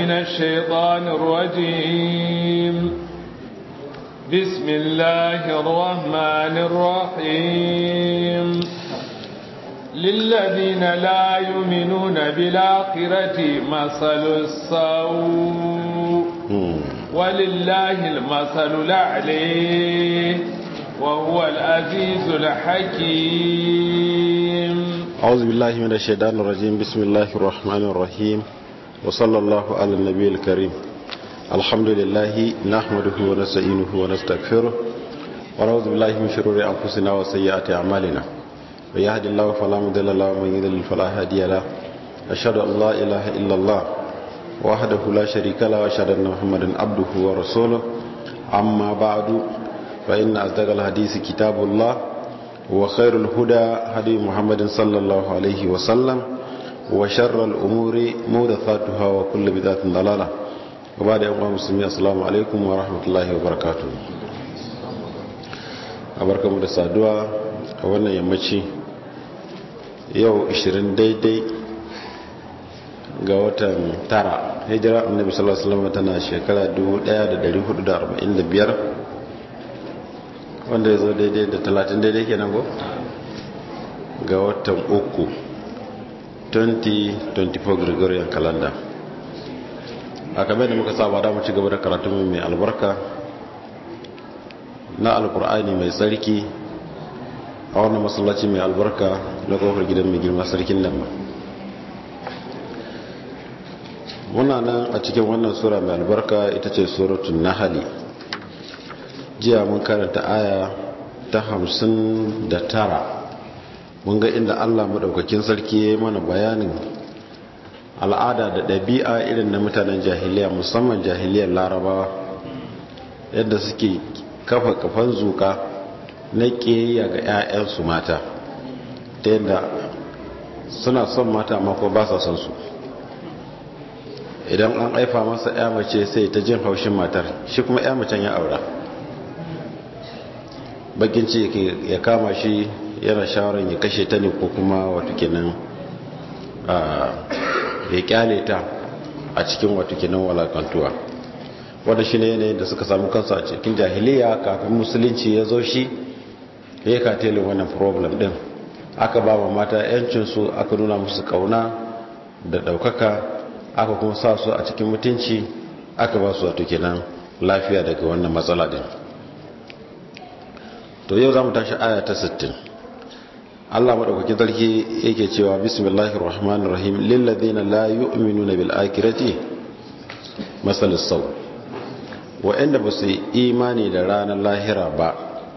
من الشيطان الرجيم. بسم الله الرحمن الرحيم. للذين لا يؤمنون بالآخرة مثل السوء ولله المثل الأعلى وهو العزيز الحكيم. أعوذ بالله من الشيطان الرجيم. بسم الله الرحمن الرحيم، وصلى الله على النبي الكريم. الحمد لله نحمده ونستعينه ونستغفره ونعوذ بالله من شرور أنفسنا وسيئات أعمالنا. من يهد الله فلا مضل له ومن يضلل فلا هادي له. أشهد أن لا إله إلا الله وحده لا شريك له، وأشهد أن محمدا عبده ورسوله. أما بعد، فإن أصدق الحديث كتاب الله، وخير الهدى هدي محمد صلى الله عليه وسلم، وشر الأمور محدثاتها وكل بدعة ضلالة. وبعد أيها المسلمين، السلام عليكم ورحمة الله وبركاته. أباركم da saduwa a wannan yammaci yau 20 daidai ga watan tara hijira annabi sallallahu alaihi wasallam tana shekara 1445, wanda ya zo daidai da 30 daidai kenan go ga watan uku 2024 Gregorian calendar. A kamar da muka saba da mu ci gaba da karatun mai albarka na alkur'ani mai tsarki a wannan masallaci mai albarka na kofar gidan mai girma sarkin nan. Muna nan a cikin wannan sura mai albarka, ita ce suratul nahl. Jiya mun karanta aya ta 59. Mun ga inda Allah madaukakin sarki ya yi mana bayanin al'ada da ɗabi'a irin na mutanen jahiliya, musamman jahiliyar larabawa, yadda suke kafa kafan zuka na ƙiyayya ga 'ya'yansu mata, ta yadda suna son mata amma ko ba sa son su. Idan an haifa masa 'ya mace sai ta jin haushin matar, shi kuma 'ya macen ya aura. Bakin ce ya kama shi, yana shawarar ya kashe ta ne ko kuma wato kenan ya kyale ta a cikin wato kenan walakantuwa. wanda shine yanayin da suka samu kansu a cikin jahiliya kafin musulunci ya zo. Shi ya katelin wannan problem din, aka ba wa mata yancin su, aka nuna musu kauna da daukaka, aka kuma sa su a cikin mutunci, aka ba su wato kenan lafiya daga wannan matsala din. To yau zamu tashi aya ta 60. Allah madaukakin sarki yake cewa bismillahir rahmanir rahim, lil ladina la yu'minuna bil akhirati masalus saw. Wa'anda ba su yi imani da ranar lahira ba,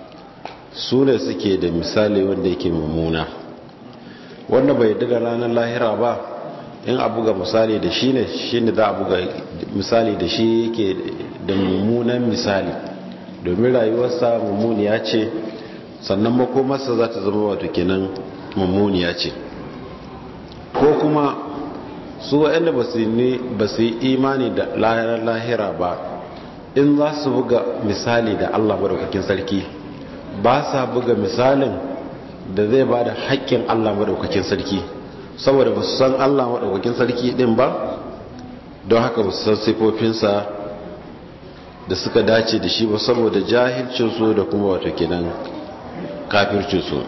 su ne suke da misali wanda yake mummuna. Wanda bai yarda da ranar lahira ba, in a buga misali da shi ne, shi ne za a buga misali da shi yake da mummunan misali, domin rayuwarsa mummuniya ce, sannan makomarsa za ta zama wato kenan mummuniya ce. Ko kuma su wa'anda ba su yi imani da ranar lahira ba, in za su buga misali da Allah madaukakin sarki, ba sa buga misalin da zai ba da haƙƙin Allah madaukakin sarki, saboda ba su san Allah madaukakin sarki din ba, don haka ba su san sifofinsa da suka dace da shi ba, saboda jahilcinsu da kuma wato kenan kafircinsu.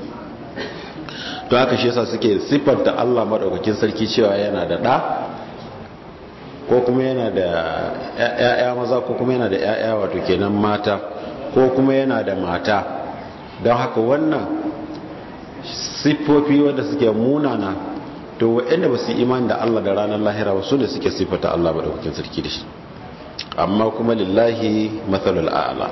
Don haka shi yasa suke siffanta Allah madaukakin sarki cewa yana da ɗa, ko kuma yana da ‘ya'ya maza, ko kuma yana da ‘ya'ya wato kenan mata, ko kuma yana da mata. Don haka wannan siffofi wanda suke munana, to waɗanda ba su imani da Allah da ranar lahira ba, su ne suke siffata Allah maɗaukakin sarki da shi. Amma kuma lillahi matsalul a'ala,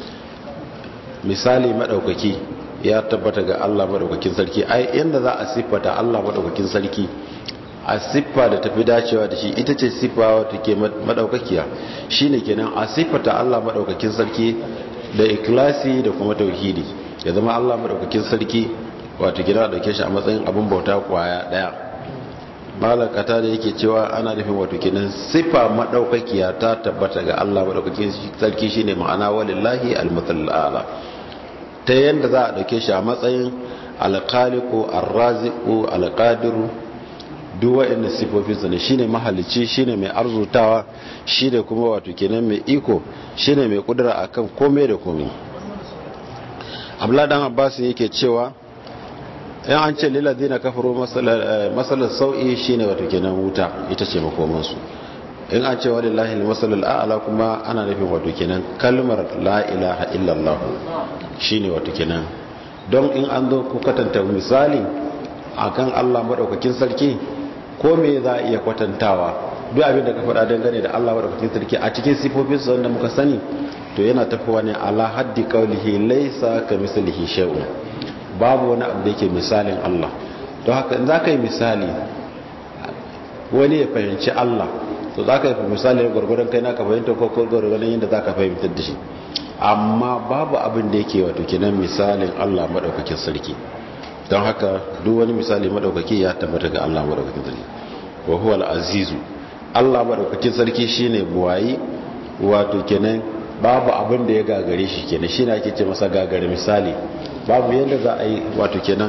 misali maɗaukaki ya tabbata ga Allah maɗaukakin sarki. Ai inda za a siffata Allah maɗaukakin sarki a siffa da tafi dacewa da shi, ita ce siffa wata ke madaukakiya, shine kenan a siffata Allah madaukakin sarki da ikhlasi da kuma tauhidi. Ya zama Allah madaukakin sarki wato gina dauke shi a matsayin abin bauta kwaya daya. Malakata da yake cewa ana nufin wato kenan siffa madaukakiya ta tabbata ga Allah madaukakin sarki, shine ma'ana walillahi al-mathal a'la, ta yanda za a dauke shi a matsayin al-khaliqu ar-raziqu al-qadiru duk wa'annan sifofinsa ne. Shine mahalicci, shine mai arzutawa, shine kuma wato kenan mai iko, shine mai kudura akan komai da komai. Abdullah dan Abbas yake cewa in an ce lil ladina kafaru masalan sau'i shine wato kenan wuta ita ce makoman su. In an ce walillahi al-masalul a'la kuma ana nufin wato kenan kalmar la ilaha illallah shine wato kenan. Don in an zo ku kwatanta misali akan Allah madaukakin sarki, ko me za a iya kwatantawa, duk abin da ka faɗa dangane da Allah madaukakin sarki a cikin sifofinsa wanda muka sani, to yana tafiya ne ala haddi qawlihi laysa kamithlihi shay'un, babu wani abu da yake misalin Allah. Don haka in zaka yi misali wani ya fahimci Allah, to zaka yi misali gurgurdan kai naka fahimta ko gurgurdan yadda zaka fahimtar da shi, amma babu abin da yake wato kenan misalin Allah madaukakin sarki. Don haka duk wani misali madaukaki ya tabbata ga Allah madaukakin sarki. Wa huwal azizu, Allah madaukakin sarki shine buwayi, wato kenan babu abin da ya gagare shi kenan, shine ake ce masa gagare misali. Babu yanda za a yi wato kenan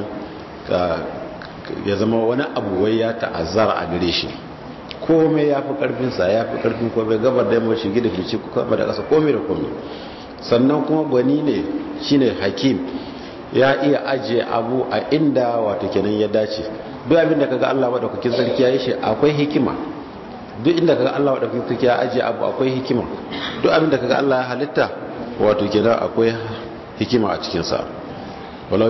ya zama wani abu wai ya ta'azzara a gare shi, komai ya fi karfinsa, ya fi karfin komai, gabar da yamma shi gida fice kuma da ƙasa komai da komai. Sannan kuma gwani ne, shine hakim, ya iya ajiye abu a inda wato kenan ya dace. Duk abin da kaga Allah madaukakin sarki ya yi shi akwai hikima, duk inda kaga Allah madaukakin sarki ya ajiye abu akwai hikima, duk abin da kaga Allah ya halitta wato kenan akwai hikima a cikin sa. walau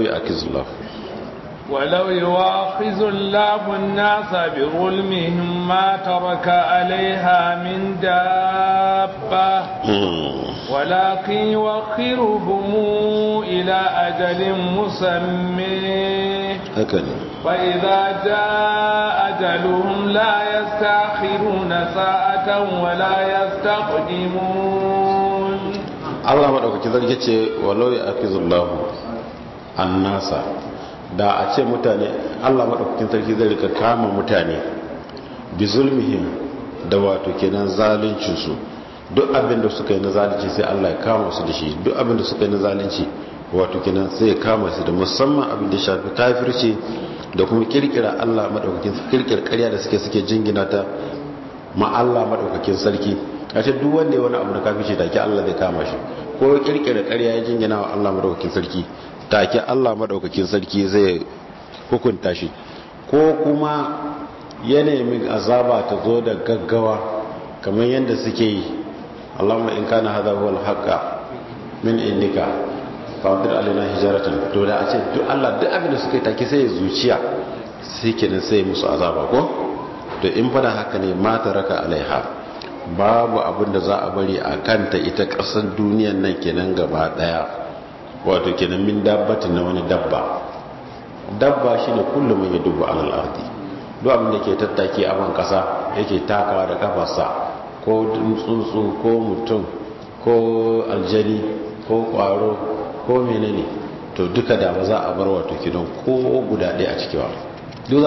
yu'akhizullahu an-nasa bi zulmihim ma taraka 'alayha min dabba walakin yu'akhiruhum ila ajalin musamma fa idza jaa ajaluhum la yastakhiruna sa'atan wa la yastaqdimun. Allah madaukaki zarge ce walau yu'akhizullahu annasa, da a ce mutane, Allah madaukakin sarki zai rika kama mutane bi zulmihim da wato kenan zalincin su, duk abin da suka yi na zalunci sai Allah ya kama su da shi, duk abin da suka yi na zalunci wato kenan sai ya kama su da, musamman abin da shafi kafirci da kuma kirkira Allah madaukakin kirkir ƙarya da suke jingina ta ma Allah madaukakin sarki. A ce duk wanda ya wani abu da kafirci take Allah zai kama shi, ko kirkira ƙarya ya jingina wa Allah madaukakin sarki take Allah madaukakin sarki zai hukunta shi, ko kuma ya nemi azaba ta zo da gaggawa kamar yadda suke yi. Allahumma in kana hadha huwa al-haqqa min indika fa'tir alaina hijaratan, to da a ce duk Allah duk abin da suka yi take sai ya zuciya sai kenan sai musu azaba ko. To in fada haka ne ma taraka alaiha, babu abin da za a bari a kanta ita ƙasar duniyan nan kenan gaba daya, wato kenan min dabbatin na wani dabba. Dabba shine kullum ya dubu alal ardi, duk abin da ke tattaki a ban kasa yake takawa da kafarsa, ko tsuntsu ko mutum ko aljani ko kwaro ko menene, to duka da ba za a bar wato kidan ko guda ɗaya a ciki ba, duk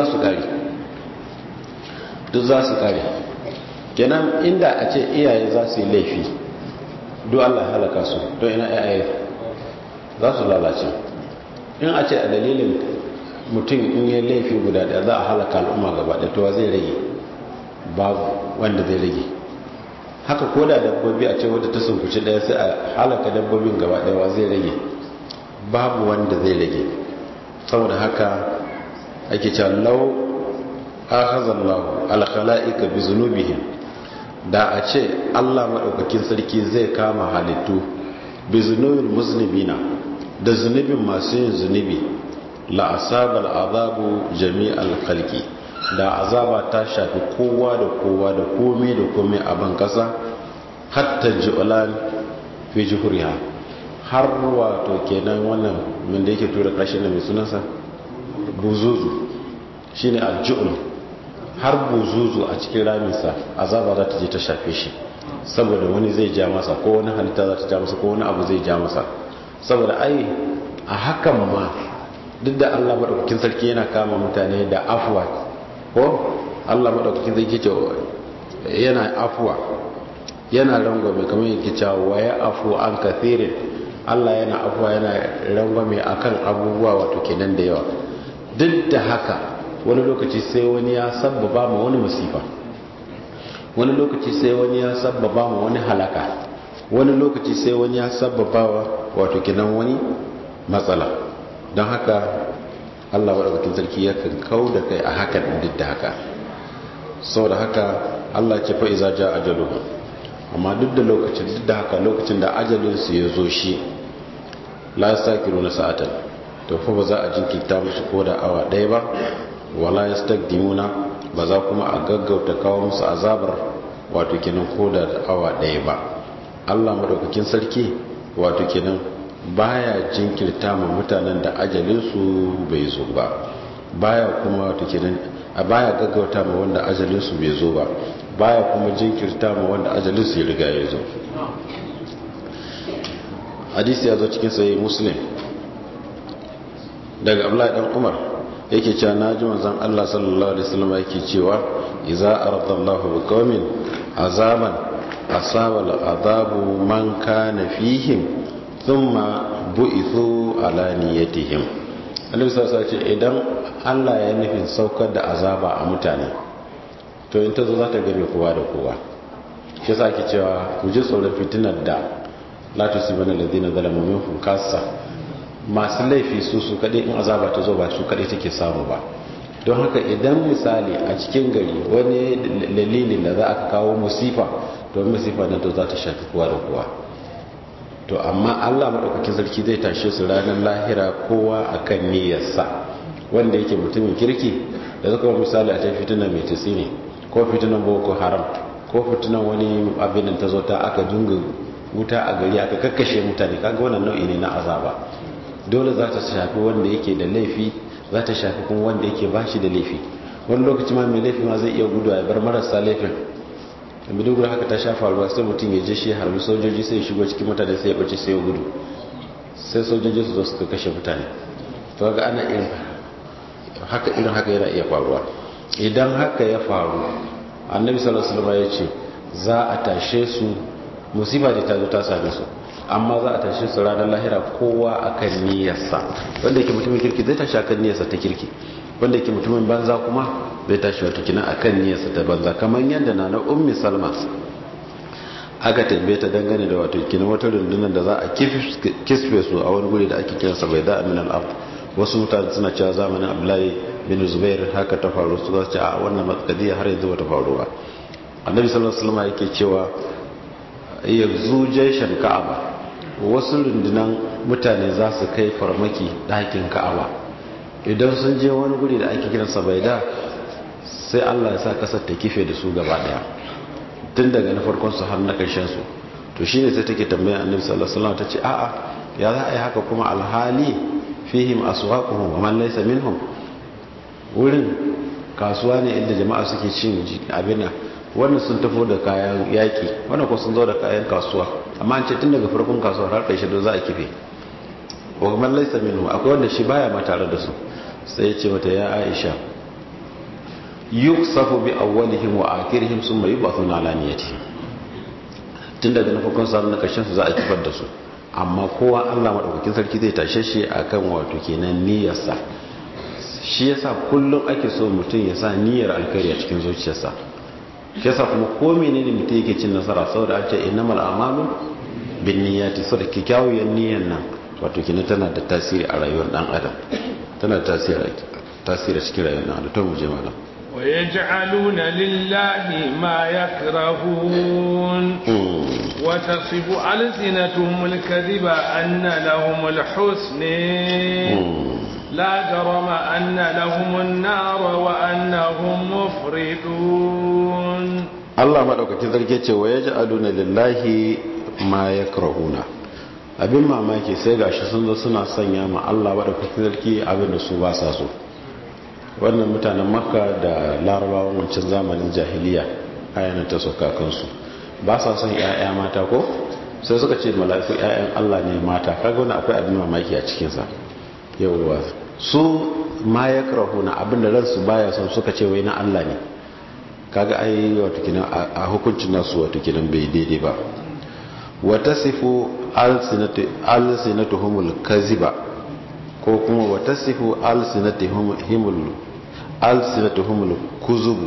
za su kare. Kenan inda a ce iyaye za su yi laifi duk Allah ya halaka su, don ina iyaye za su lalace. In a ce a dalilin mutum in yi laifi guda ɗaya za a halaka al'umma gaba ɗaya, to zai rage? Babu wanda zai rage. Haka ko da dabbobi a ce wadda ta sunkuci ɗaya sai a halaka dabbobin gaba ɗaya, wa zai rage? Babu wanda zai rage. Saboda haka ake cewa law akhazallahu al-khalaiqa bi zunubihim, da a ce Allah madaukakin sarki zai kama halittu bi zunubil muslimina, da zunubin masu yin zunubi, la asabal azabu jami'al khalqi, da azaba ta shafi kowa da kowa da komai da komai a ban kasa, hatta ju'lan fi juhuriha, har wato kenan wannan min da yake tura kashin da mai sunansa buzuzu, shine al-ju'l, har buzuzu a cikin raminsa azaba za ta je ta shafe shi, saboda wani zai ja masa, ko wani halitta za ta ja masa, ko wani abu zai ja masa. Saboda ai a hakan ma duk da Allah madaukakin sarki yana kama mutane da afwa, ko Allah madaukakin sarki ce yana afwa, yana rangwame, kamar yake cewa waya afu an kathirin, Allah yana afwa yana rangwame akan abubuwa wato kenan da yawa. Duk da haka wani lokaci sai wani ya sabbaba ma wani masifa, wani lokaci sai wani ya sabbaba ma wani halaka, wani lokaci sai wani ya sabbaba wato kinan wani matsala. don haka Allah madaukakin sarki yakan kau da kai a hakan duk da haka. saboda haka Allah ce fa iza ja ajaluhum, amma duk da haka lokacin da ajalin su ya zo shi, la yastakiruna sa'atan, to fa ba za a jinkirta musu ko da awa ɗaya ba, wala yastakdimuna, ba za kuma a gaggauta kawo musu azabar wato kenan ko da awa ɗaya ba. Allah madaukakin sarki wato kenan baya jinkirta ma mutanen da ajalin su bai zo ba, baya kuma wato kenan baya gaggauta ma wanda ajalin su bai zo ba, baya kuma jinkirta ma wanda ajalin su ya riga ya zo. hadisi ya zo cikin sahih Muslim daga Abdullahi dan Umar yake cewa naji manzon Allah sallallahu alaihi wasallam yake cewa idza aradallahu biqaumin azaban asaba al'adabu man kana fihim thumma bu'ithu ala niyyatihim. Annabi sallallahu alaihi wasallam ce idan Allah ya nufin saukar da azaba a mutane, to in ta zo za ta game kowa da kowa. shi yasa ake cewa ku ji tsoron fitinar da la tusibana alladhina zalamu minkum kassa. masu laifi su kadai in azaba ta zo ba su kadai take samu ba. don haka idan misali a cikin gari wani dalilin da za a kawo musifa, to musifa nan to za ta shafi kowa da kowa. to amma Allah madaukakin sarki zai tashe su ranar lahira kowa akan niyyarsa. wanda yake mutumin kirki da suka misali a cikin fitina mai tasiri ko fitinan boko haram ko fitinan wani abin da ta zo ta aka dunga wuta a gari aka kakkashe mutane, kaga wannan nau'i ne na azaba. dole za ta shafi wanda yake da laifi, za ta shafi kuma wanda yake ba shi da laifi. wani lokaci ma mai laifi ma zai iya gudu ya bar marasa laifin. da bidiyo haka ta shafa ruwa sai mutum ya je shi harbi sojoji sai ya shigo cikin mutane sai ya bace sai ya gudu, sai sojoji su zo suka kashe mutane. to ga ana irin haka yana iya faruwa. idan haka ya faru, annabi sallallahu alaihi wasallam ya ce za a tashe su, musiba da ta zo ta same su, amma za a tashe su ranar lahira kowa akan niyyarsa. wanda yake mutumin kirki zai tashi akan niyyarsa ta kirki, wanda yake mutumin banza kuma zai tashi wata kina akan niyyarsa ta banza. kamar yadda na ummi salma aka tambaye ta dangane da wato kina wata rundunar da za a kisfe su a wani guri da ake kiransa bai da min al-ard. wasu mutane suna cewa zamanin Abdullahi bin Zubair haka ta faru, su za su ce a wannan matsakadiya har yanzu bata faru ba. Annabi sallallahu alaihi wasallam yake cewa yanzu jaishan Ka'aba, wasu rundunan mutane za su kai farmaki ɗakin Ka'aba. idan sun je wani guri da ake kiransa Baida, sai Allah ya sa kasar ta kife da su gaba daya, tun daga na farkon su har na karshen su. to shine sai take tambaya Annabi sallallahu alaihi wasallam tace a'a ya za a yi haka kuma alhali fihim aswaquhum wa man laysa minhum. wurin kasuwa ne inda jama'a suke cin abin wannan sun tafo da kayan yaki, wannan ko sun zo da kayan kasuwa, amma an ce tun daga farkon kasuwa har ƙarshe don za a kife. wa man laysa minhum, akwai wanda shi baya ma tare da su. sai ya ce mata ya Aisha yuksafu bi awwalihim wa akhirihim summa yubathuna ala niyyatihim. tun daga na farkon sa na ƙarshen su za a kifar da su, amma kowa Allah madaukakin sarki zai tashe shi akan wato kenan niyyarsa. shi yasa kullum ake so mutum ya sa niyyar alkhairi a cikin zuciyarsa. shi yasa kuma ko menene mutum yake cin nasara, saboda an ce innamal a'malu binniyati. saboda kikkiawar niyyar nan wato kenan tana da tasiri a rayuwar dan adam, tana da tasiri cikin rayuwar dan adam. to mu je malam. ويجعلون لله ما يكرهون وتصف ألسنتهم الكذب أن لهم الحسن لا جرم أن لهم النار وأنهم مفردون. الله مدوكاkin sarki ce wa yaj'aluna lillahi ma yakrahuna. abin mamaki sai gashi sun zo suna sanya ma Allah madaukakin sarki abin da su ba sa so. wannan mutanen Makka da Larabawan wancan zamanin jahiliya ayanan ta soka kansu ba sa son ƴaƴa mata ko, sai suka ce mala'iku ƴaƴan Allah ne mata. kaga wannan akwai abin mamaki a cikin sa. yawwa su ma yakrahuna abinda ransu baya son suka ce wai na Allah ne. kaga ai wato kinan a hukuncin nasu wato kinan bai daidai ba. wa tasifu alsinatuhumul kaziba, ko kuma wa tasifu alsinatuhumul alsinatuhumul kuzubu,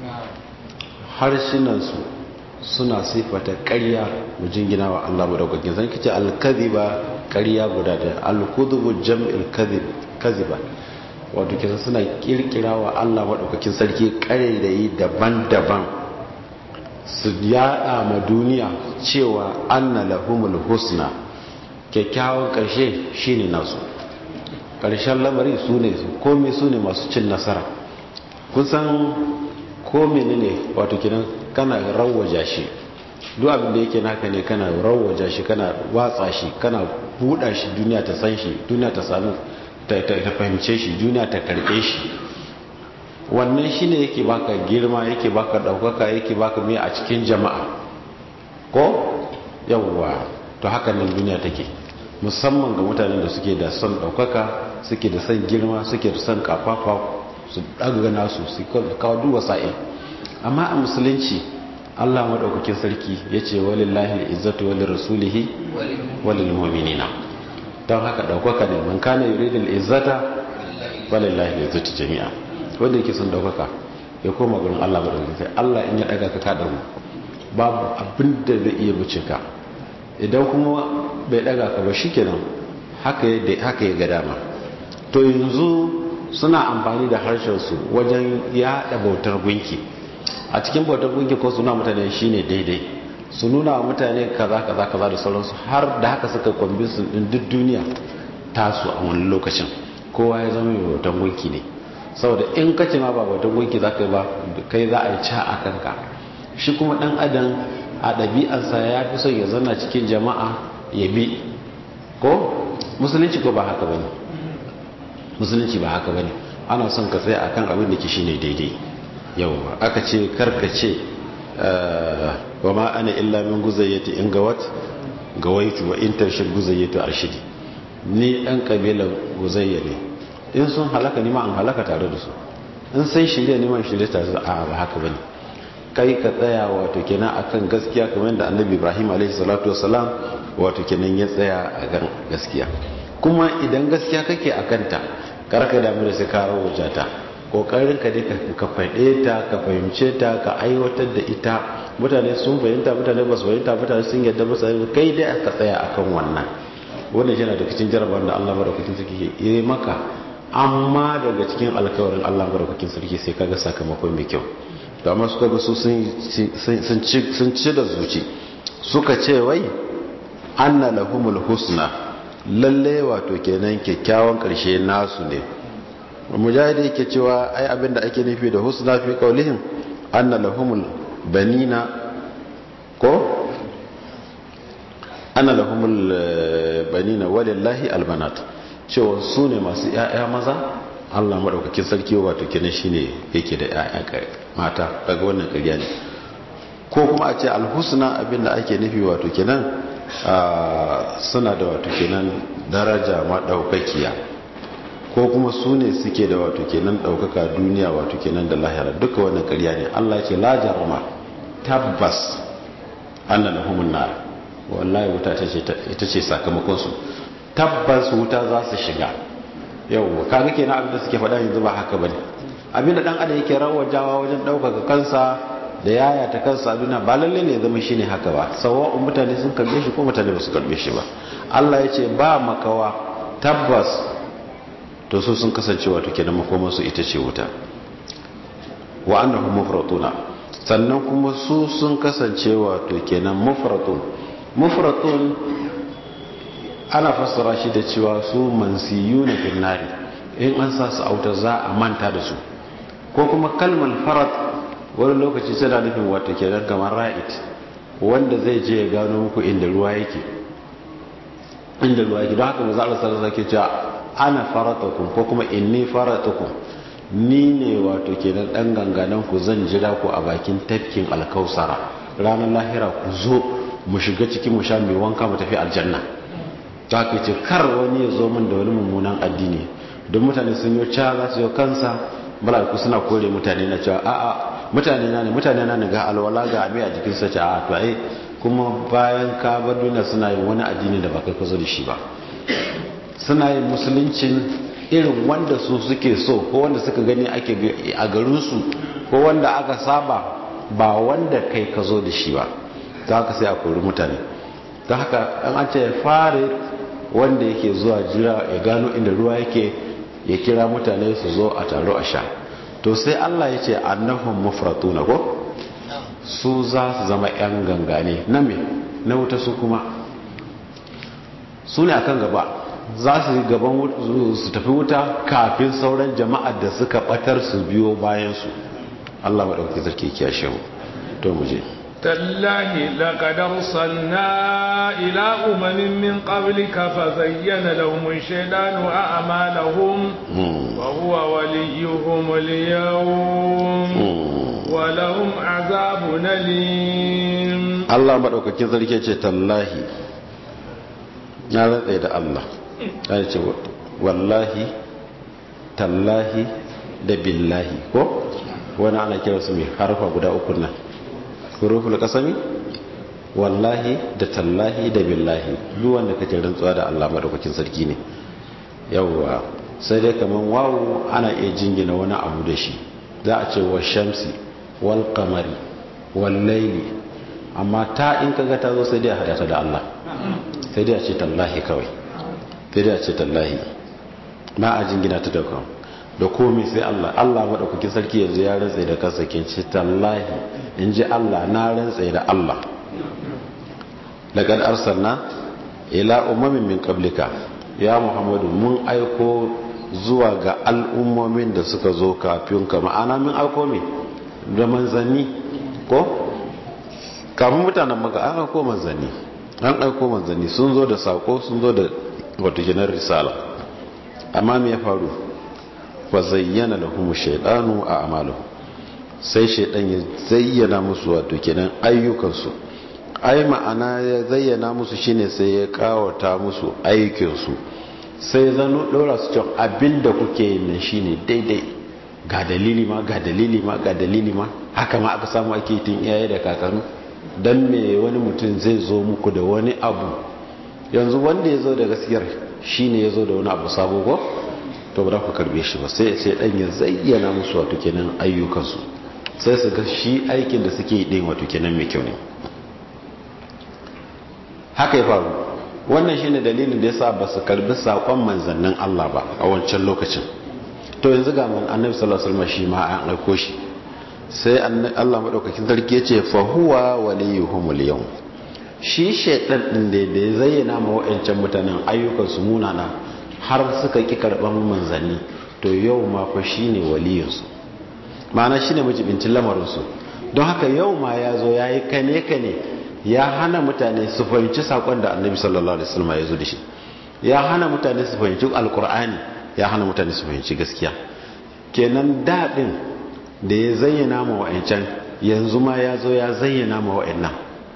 harshenansu suna sifata ƙarya mu jingina wa Allah madaukakin sarki. Kace al-kadhiba ƙarya guda da al-kuzubu jam'il kadhiba, wato kisa suna kirkira wa Allah madaukakin sarki ƙarairayi daban-daban su yada ma duniya cewa anna lahumul husna, kyakkyawan ƙarshe shine nasu, ƙarshen lamari su ne komai, su ne masu cin nasara. kusan ko menene wato kidan kana rawaja shi, duk abin da yake naka ne kana rawaja shi, kana watsa shi, kana buɗa shi, duniya ta san shi, duniya ta samu ta fahimce shi, duniya ta karɓe shi. wannan shine yake baka girma, yake baka daukaka, yake baka mai a cikin jama'a ko yawwa. to haka nan duniya take, musamman ga mutanen da suke da son daukaka, suke da son girma, suke da son kafafa, su daga nasu su kawo duwa sa'in. amma a musulunci Allah madaukakin sarki yace walillahi izzatu walir rasulihi walil mu'minina. don haka daukaka ne, man kana yuridul izzata walillahi izzatu jami'a. wanda yake son daukaka ya koma gurin Allah madaukakin sarki. Allah in ya daga ka dago, babu abin da zai iya buce ka. idan kuma bai daga ka ba shikenan, haka ya ga dama. to yanzu suna amfani da harshen su wajen yada bautar gunki. a cikin bautar gunki ko suna mutane shine daidai, su nuna wa mutane kaza kaza kaza da sauransu, har da haka suka kwambinsu din duk duniya tasu a wani lokacin. kowa ya zama mai bautar gunki ne, saboda in ka ce ma ba bautar gunki za ka yi ba, kai za a yi ca a kanka. shi kuma dan adam a ɗabi'arsa ya fi son ya zanna cikin jama'a ya bi ko musulunci, ko ba haka bane. musulunci ba haka bane, ana son ka tsaya akan abin da ke shine daidai. yawa aka ce karkace wa ma ana illa min guzayyati in gawaitu wa in tarshid guzayyatu arshidi. ni dan kabilan guzayya ne, in sun halaka ni ma an halaka tare da su, in sai shirye ni ma shirye tare da su. ba haka bane, kai ka tsaya wato kenan akan gaskiya, kamar yadda annabi Ibrahim alaihi salatu wasalam wato kenan ya tsaya akan gaskiya. kuma idan gaskiya kake akanta, karka damu da sai ka rawaja ta, kokarin ka dai ka faɗe ta, ka fahimce ta, ka aiwatar da ita. mutane sun fahimta, mutane ba su fahimta, mutane sun yadda ba su, kai dai ka tsaya akan wannan. wannan yana daga cikin jarabar da Allah madaukakin sarki ya yi maka, amma daga cikin alkawarin Allah madaukakin sarki sai kaga sakamakon mai kyau. to amma suka ga su sun ci da zuci, suka ce wai anna lahumul husna, lalle wato kenan kyakkyawan karshe nasu ne. mujahid yake cewa ai abinda ake nufi da husna fi qaulihim anna lahumul banina ko anna lahumul banina walillahi albanat, cewa su ne masu ƴaƴa maza, Allah madaukakin sarki wato kenan shine yake da ƴaƴa mata. daga wannan ƙarya ne. ko kuma a ce alhusna abinda ake nufi wato kenan suna da wato kenan daraja madaukakiya, ko kuma su ne suke da wato kenan daukaka duniya wato kenan da lahira. duka wannan ƙarya ne. Allah ce la jarama, tabbas anna lahumun nar, wallahi wuta ita ce sakamakon su, tabbas wuta za su shiga. yau kaga kenan abin da suke faɗa yanzu ba haka bane. abinda dan adam yake rawajawa wajen daukaka kansa da yaya ta kansa abina, ba lalle ne zama shine haka ba. sawa'un mutane sun karbe shi ko mutane ba su karbe shi ba. Allah ya ce ba makawa, tabbas to su sun kasance wato kenan makomar su ita ce wuta. wa annahum mufratuna, sannan kuma su sun kasance wato kenan mufratun ana fassara shi da cewa su mansiyuna fil nari, in an sa su auta za a manta da su. ko kuma kalmar farat wani lokaci tana nufin wato kenan kamar ra'id, wanda zai je ya gano muku inda ruwa yake. don haka maza Allah sallallahu alaihi wasallam cewa ana faratakum, ko kuma inni faratakum, ni ne wato kenan dan ganganan ku, zan jira ku a bakin tafkin alkausara ranar lahira, ku zo mu shiga cikin mu sha mai wanka mu tafi aljanna. ta haka ce kar wani ya zo min da wani mummunan addini, don mutane sun yi ca za su yi kansa, mala'iku suna kore mutane na cewa a'a mutane na ne ga alwala ga abi a jikin sa ce a'a to ai kuma bayan ka bar duniya suna yin wani addini da ba kai kuzo da shi ba. suna yin musuluncin irin wanda su suke so ko wanda suka gani ake a garinsu ko wanda aka saba ba wanda kai ka zo da shi ba, za ka sai a kori mutane. don haka an ce fare wanda yake zuwa jira ya gano inda ruwa yake ya kira mutane su zo a taro a sha. to sai Allah ya ce annahum mufratuna ko su za su zama yan gangane na me na wuta, su kuma su ne akan gaba, za su gaban su tafi wuta kafin sauran jama'ar da suka batar su biyo bayan su. Allah madaukakin sarki kiyashe mu. to mu je تالله لقد أرسلنا إلى من قبلك فزين لهم الشيطان أعمالهم وهو وليهم اليوم ولهم عذاب أليم. الله مدوكاكين sarki ce tallahi na rantsa da Allah, ya ce wallahi tallahi da billahi ko wani ana kira su mai harfa guda uku nan, huruful qasami, wallahi da tallahi da billahi, duk wanda kake rantsuwa da Allah madaukakin sarki ne. yawwa sai dai kaman wawu ana iya jingina wani abu da shi, za a ce wa shamsi wal qamari wal layli, amma ta in kaga ta zo sai dai a hada ta da Allah, sai dai a ce tallahi kawai, sai dai a ce tallahi, ba a jingina ta da komai sai Allah. Allah madaukakin sarki yanzu ya rantsa da kansa kin ce tallahi, in ji Allah na rantsa da Allah. laqad arsalna ila min qablika, ya Muhammadu mun aiko zuwa ga al'ummomin da suka zo kafin ka, ma'ana mun aiko me da manzanni ko kafin mutanen Makka an aiko manzanni, sun zo da sako, sun zo da wato jinar risala. amma me ya faru? fa zayyana lahum shaytanu a'maluhum, sai shaytan ya zayyana musu wato kenan ayyukansu. ai ma'ana ya zayyana musu shine sai ya kawata musu aikinsu, sai zanu dora su cewa abinda kuke yin nan shine daidai, ga dalili ma haka ma aka samu ake tin iyaye da kakanni. dan me wani mutum zai zo muku da wani abu, yanzu wanda ya zo da gaskiyar shine ya zo da wani abu sabo ko to ba za ku karbe shi ba. sai dan ya zayyana musu wato kenan ayyukansu, sai su ga shi aikin da suke yi wato kenan mai kyau ne. haka ya faru. wannan shine dalilin da yasa ba su karbi sakon manzannin Allah ba a wancan lokacin. to yanzu ga annabi sallallahu alaihi wasallam shi ma an aiko shi, sai Allah madaukakin sarki ya ce fa huwa waliyuhumul yawm. shi shaytan din da ya zayyana ma wa'ancan mutanen ayyukansu munana har suka ki karban manzanni, to yau ma fa shine waliyinsu, ma'ana shine majibincin lamarinsu. don haka yau ma ya zo ya yi kane ya hana mutane su fahimci sakon da annabi sallallahu alaihi wasallam ya zo da shi, ya hana mutane su fahimci alkur'ani, ya hana mutane su fahimci gaskiya. kenan daɗin da ya zayyana ma wa'ancan yanzu ma ya zo ya zayyana ma wa'annan,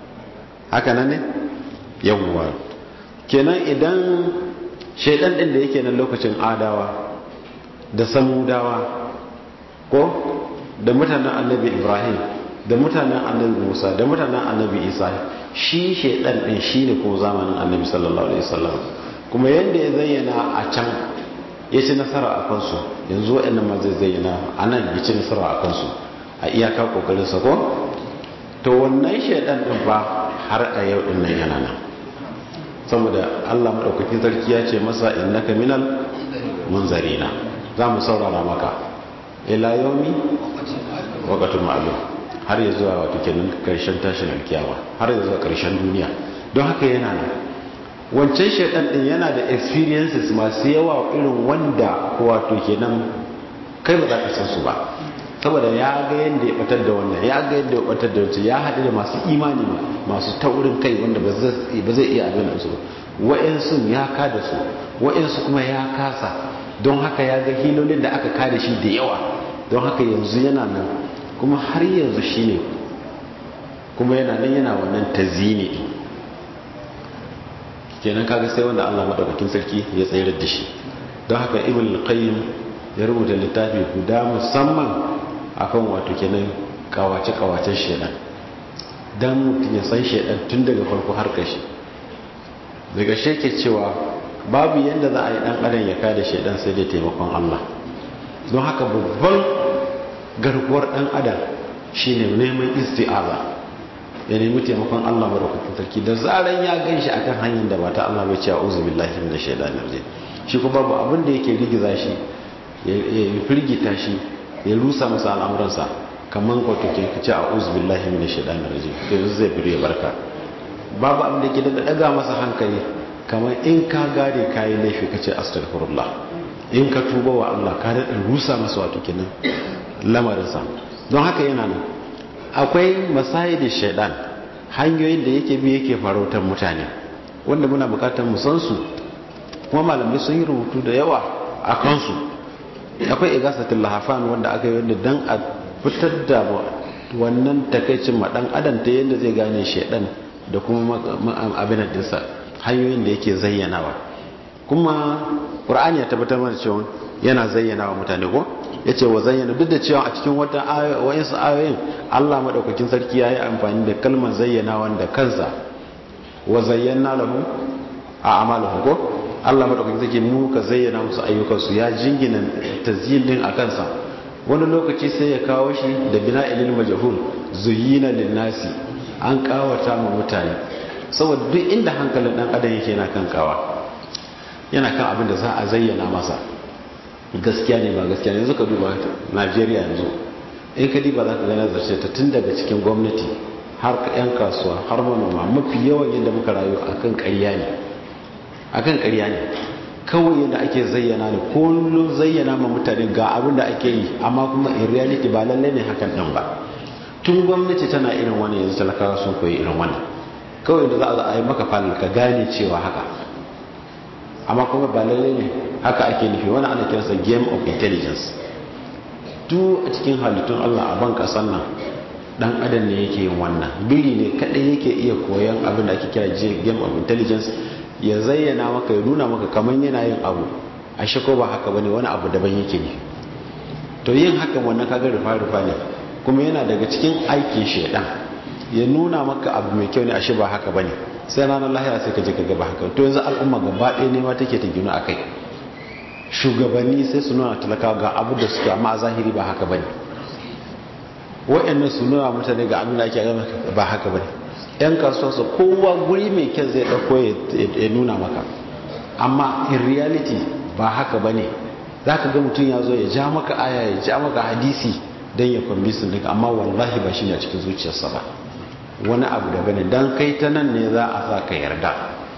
haka nan ne yawwa. kenan idan shaidan din da yake nan lokacin adawa da samudawa ko da mutanen annabi Ibrahim da mutanen annabi Musa da mutanen annabi Isa, shi shaidan din shine ko zamanin annabi sallallahu alaihi wasallam. kuma yanda ya zayyana a can ya ci nasara a kansu, yanzu waɗannan ma zai zayyana a nan ya ci nasara a kansu a iyaka kokarin sa ko. to wannan shaidan din ba har a yau din nan yana nan, saboda Allah madaukakin sarki ya ce masa innaka minal munzarina, za mu saurara maka ila yaumi waqatul ma'lum, har ya zuwa wato kenan karshen tashin alkiyama, har ya zuwa karshen duniya. don haka yana nan. wancan shaidan din yana da experiences masu yawa irin wanda wato kenan kai ba za ka san su ba, saboda ya ga yadda ya batar da wannan, ya ga yadda ya batar da wancan, ya haɗu da masu imani masu taurin kai wanda ba zai iya abin da su ba. wa'ansu ya kada su, wa'ansu kuma ya kasa. don haka ya ga hilolin da aka kada shi da yawa, don haka yanzu yana nan kuma har yanzu shi ne, kuma yana nan yana wannan tazini din. kenan kaga sai wanda Allah madaukakin sarki ya tsayar da shi. don haka ibn al-qayyim ya rubuta littafi guda musamman akan wato kenan kawace-kawacen shedan, dan mutum ya san shedan tun daga farko har kashi. daga shi ke cewa babu yadda za a yi dan adam ya kada shaidan sai da taimakon Allah. don haka babban garkuwar dan adam shine neman isti'aza, ya nemi taimakon Allah madaukakin sarki da zaran ya ganshi akan hanyar da ba ta Allah bai ce a'udhu billahi minash shaitanir rajim. shi kuma babu abin da yake rigiza shi ya firgita shi ya rusa masa al'amuransa kaman ko take kace a'udhu billahi minash shaitanir rajim to yanzu zai fire barka. babu abin da yake da daga masa hankali kamar in ka gane kai laifi kace astaghfirullah, in ka tuba wa Allah ka da rusa masa wato kenan lamarinsa. don haka yana nan akwai masayidi shaidan, hanyoyin da yake bi yake farautar mutane wanda muna bukatar mu san su, kuma malamai sun yi rubutu da yawa a kansu. akwai igasatul lahafan wanda aka yi wanda dan a fitar da wannan takaicin ma dan adam ta yadda zai gane shaidan da kuma abin dinsa, hanyoyin da yake zayyanawa. kuma qur'ani ya tabbatar mana cewa yana zayyanawa mutane ko yace wa zayyana, duk da cewa a cikin wata wayansu ayoyin Allah madaukakin sarki yayi amfani da kalmar zayyana wanda kansa wa zayyana lahum a'maluhum ko Allah madaukakin sarki mu ka zayyana musu ayyukansu, ya jingina tazyin din a kansa. wani lokaci sai ya kawo shi da bina'il majhul zuyyina lin-nasi, an kawata ma mutane, saboda duk inda hankalin dan adam yake yana kan kawa, yana kan abin da za a zayyana masa gaskiya ne ba gaskiya ne. yanzu ka duba Najeriya, yanzu in ka diba za ka gana zarce ta tun daga cikin gwamnati har yan kasuwa har manoma, mafi yawan yadda muka rayu akan ƙarya ne, akan ƙarya ne kawai yadda ake zayyana ne, kullum zayyana ma mutane ga abin da ake yi, amma kuma in reality ba lallai ne hakan ɗin ba. tun gwamnati tana irin wani, yanzu talakawa sun koyi irin wannan. kawai da za a yi maka falal ka gane cewa haka, amma kuma ba lallai ne haka ake nufi. wani ana kiransa game of intelligence. duk a cikin halittun Allah a ban kasan nan dan adam ne yake yin wannan. biri ne kadai yake iya koyan abin da ake kira game of intelligence, ya zayyana maka, ya nuna maka kamar yana yin abu ashe ko ba haka bane, wani abu daban yake ne. to yin hakan wannan kaga rufa ne, kuma yana daga cikin aikin shedan ya nuna maka abu mai kyau ne ashe ba haka bane, sai ranar lahira sai ka je ka ga ba haka. to yanzu al'umma gaba ɗaya ne ma take ta gina akai. shugabanni sai su nuna talakawa ga abu da suke, amma a zahiri ba haka bane. wa'annan su nuna mutane ga abin da ake gama ba haka bane. yan kasuwa su kowa guri mai kyau zai ɗauko ya nuna maka, amma in reality ba haka bane. za ka ga mutum ya zo ya ja maka aya, ya ja maka hadisi don ya kwambisin duka, amma wallahi ba shi ne a cikin zuciyarsa ba, wani abu da bane, don kai ta nan ne za a sa ka yarda.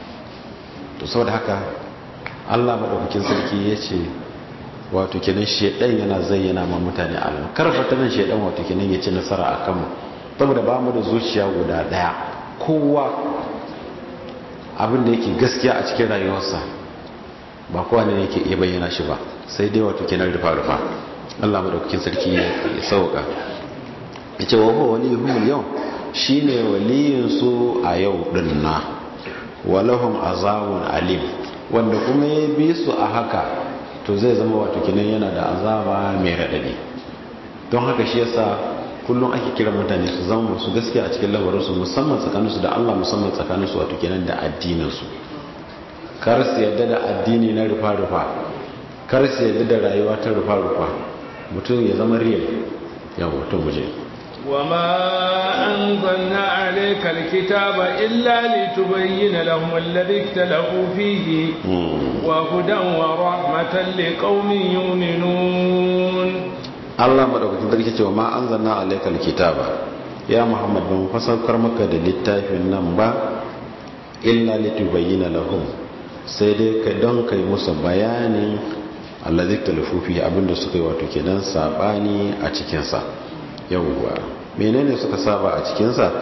to saboda haka Allah maɗaukakin sarki ya ce wato kenan shedan yana zayyana ma mutane alam, karfata nan shedan wato kenan ya ci nasara a kanmu, saboda ba mu da zuciya guda ɗaya. kowa abin da yake gaskiya a cikin rayuwarsa ba kowa ne yake iya bayyana shi ba, sai dai wato kenan rufa-rufa. Allah madaukakin sarki ya sauka, ya ce wa huwa waliyuhum yau, shine waliyin su a yau dinna, walahum azabun alim, wanda kuma ya bi su a haka to zai zama wato kenan yana da azaba mai radadi. don haka shi yasa kullum ake kira mutane su zama masu gaskiya a cikin lamarinsu, musamman tsakaninsu da Allah, musamman tsakaninsu wato kenan da addininsu. kar su yadda da addini na rufa-rufa, kar su yadda da rayuwa ta rufa-rufa, mutum ya zama real. yawon mutum muje وما أنزلنا عليك الكتاب إلا لتبين لهم الذي اختلفوا فيه وهدى ورحمة لقوم يؤمنون. Allah madaukakin sarki cewa ma anzalna alaykal kitaba, ya Muhammad ban fasaukar maka da littafin nan ba illa litubayyana lahum, sai dai ka don kai musu bayanin allazi talafu fi, abinda suka yi wato kenan sabani a cikin sa. yawwa menene suka saba a cikin sa?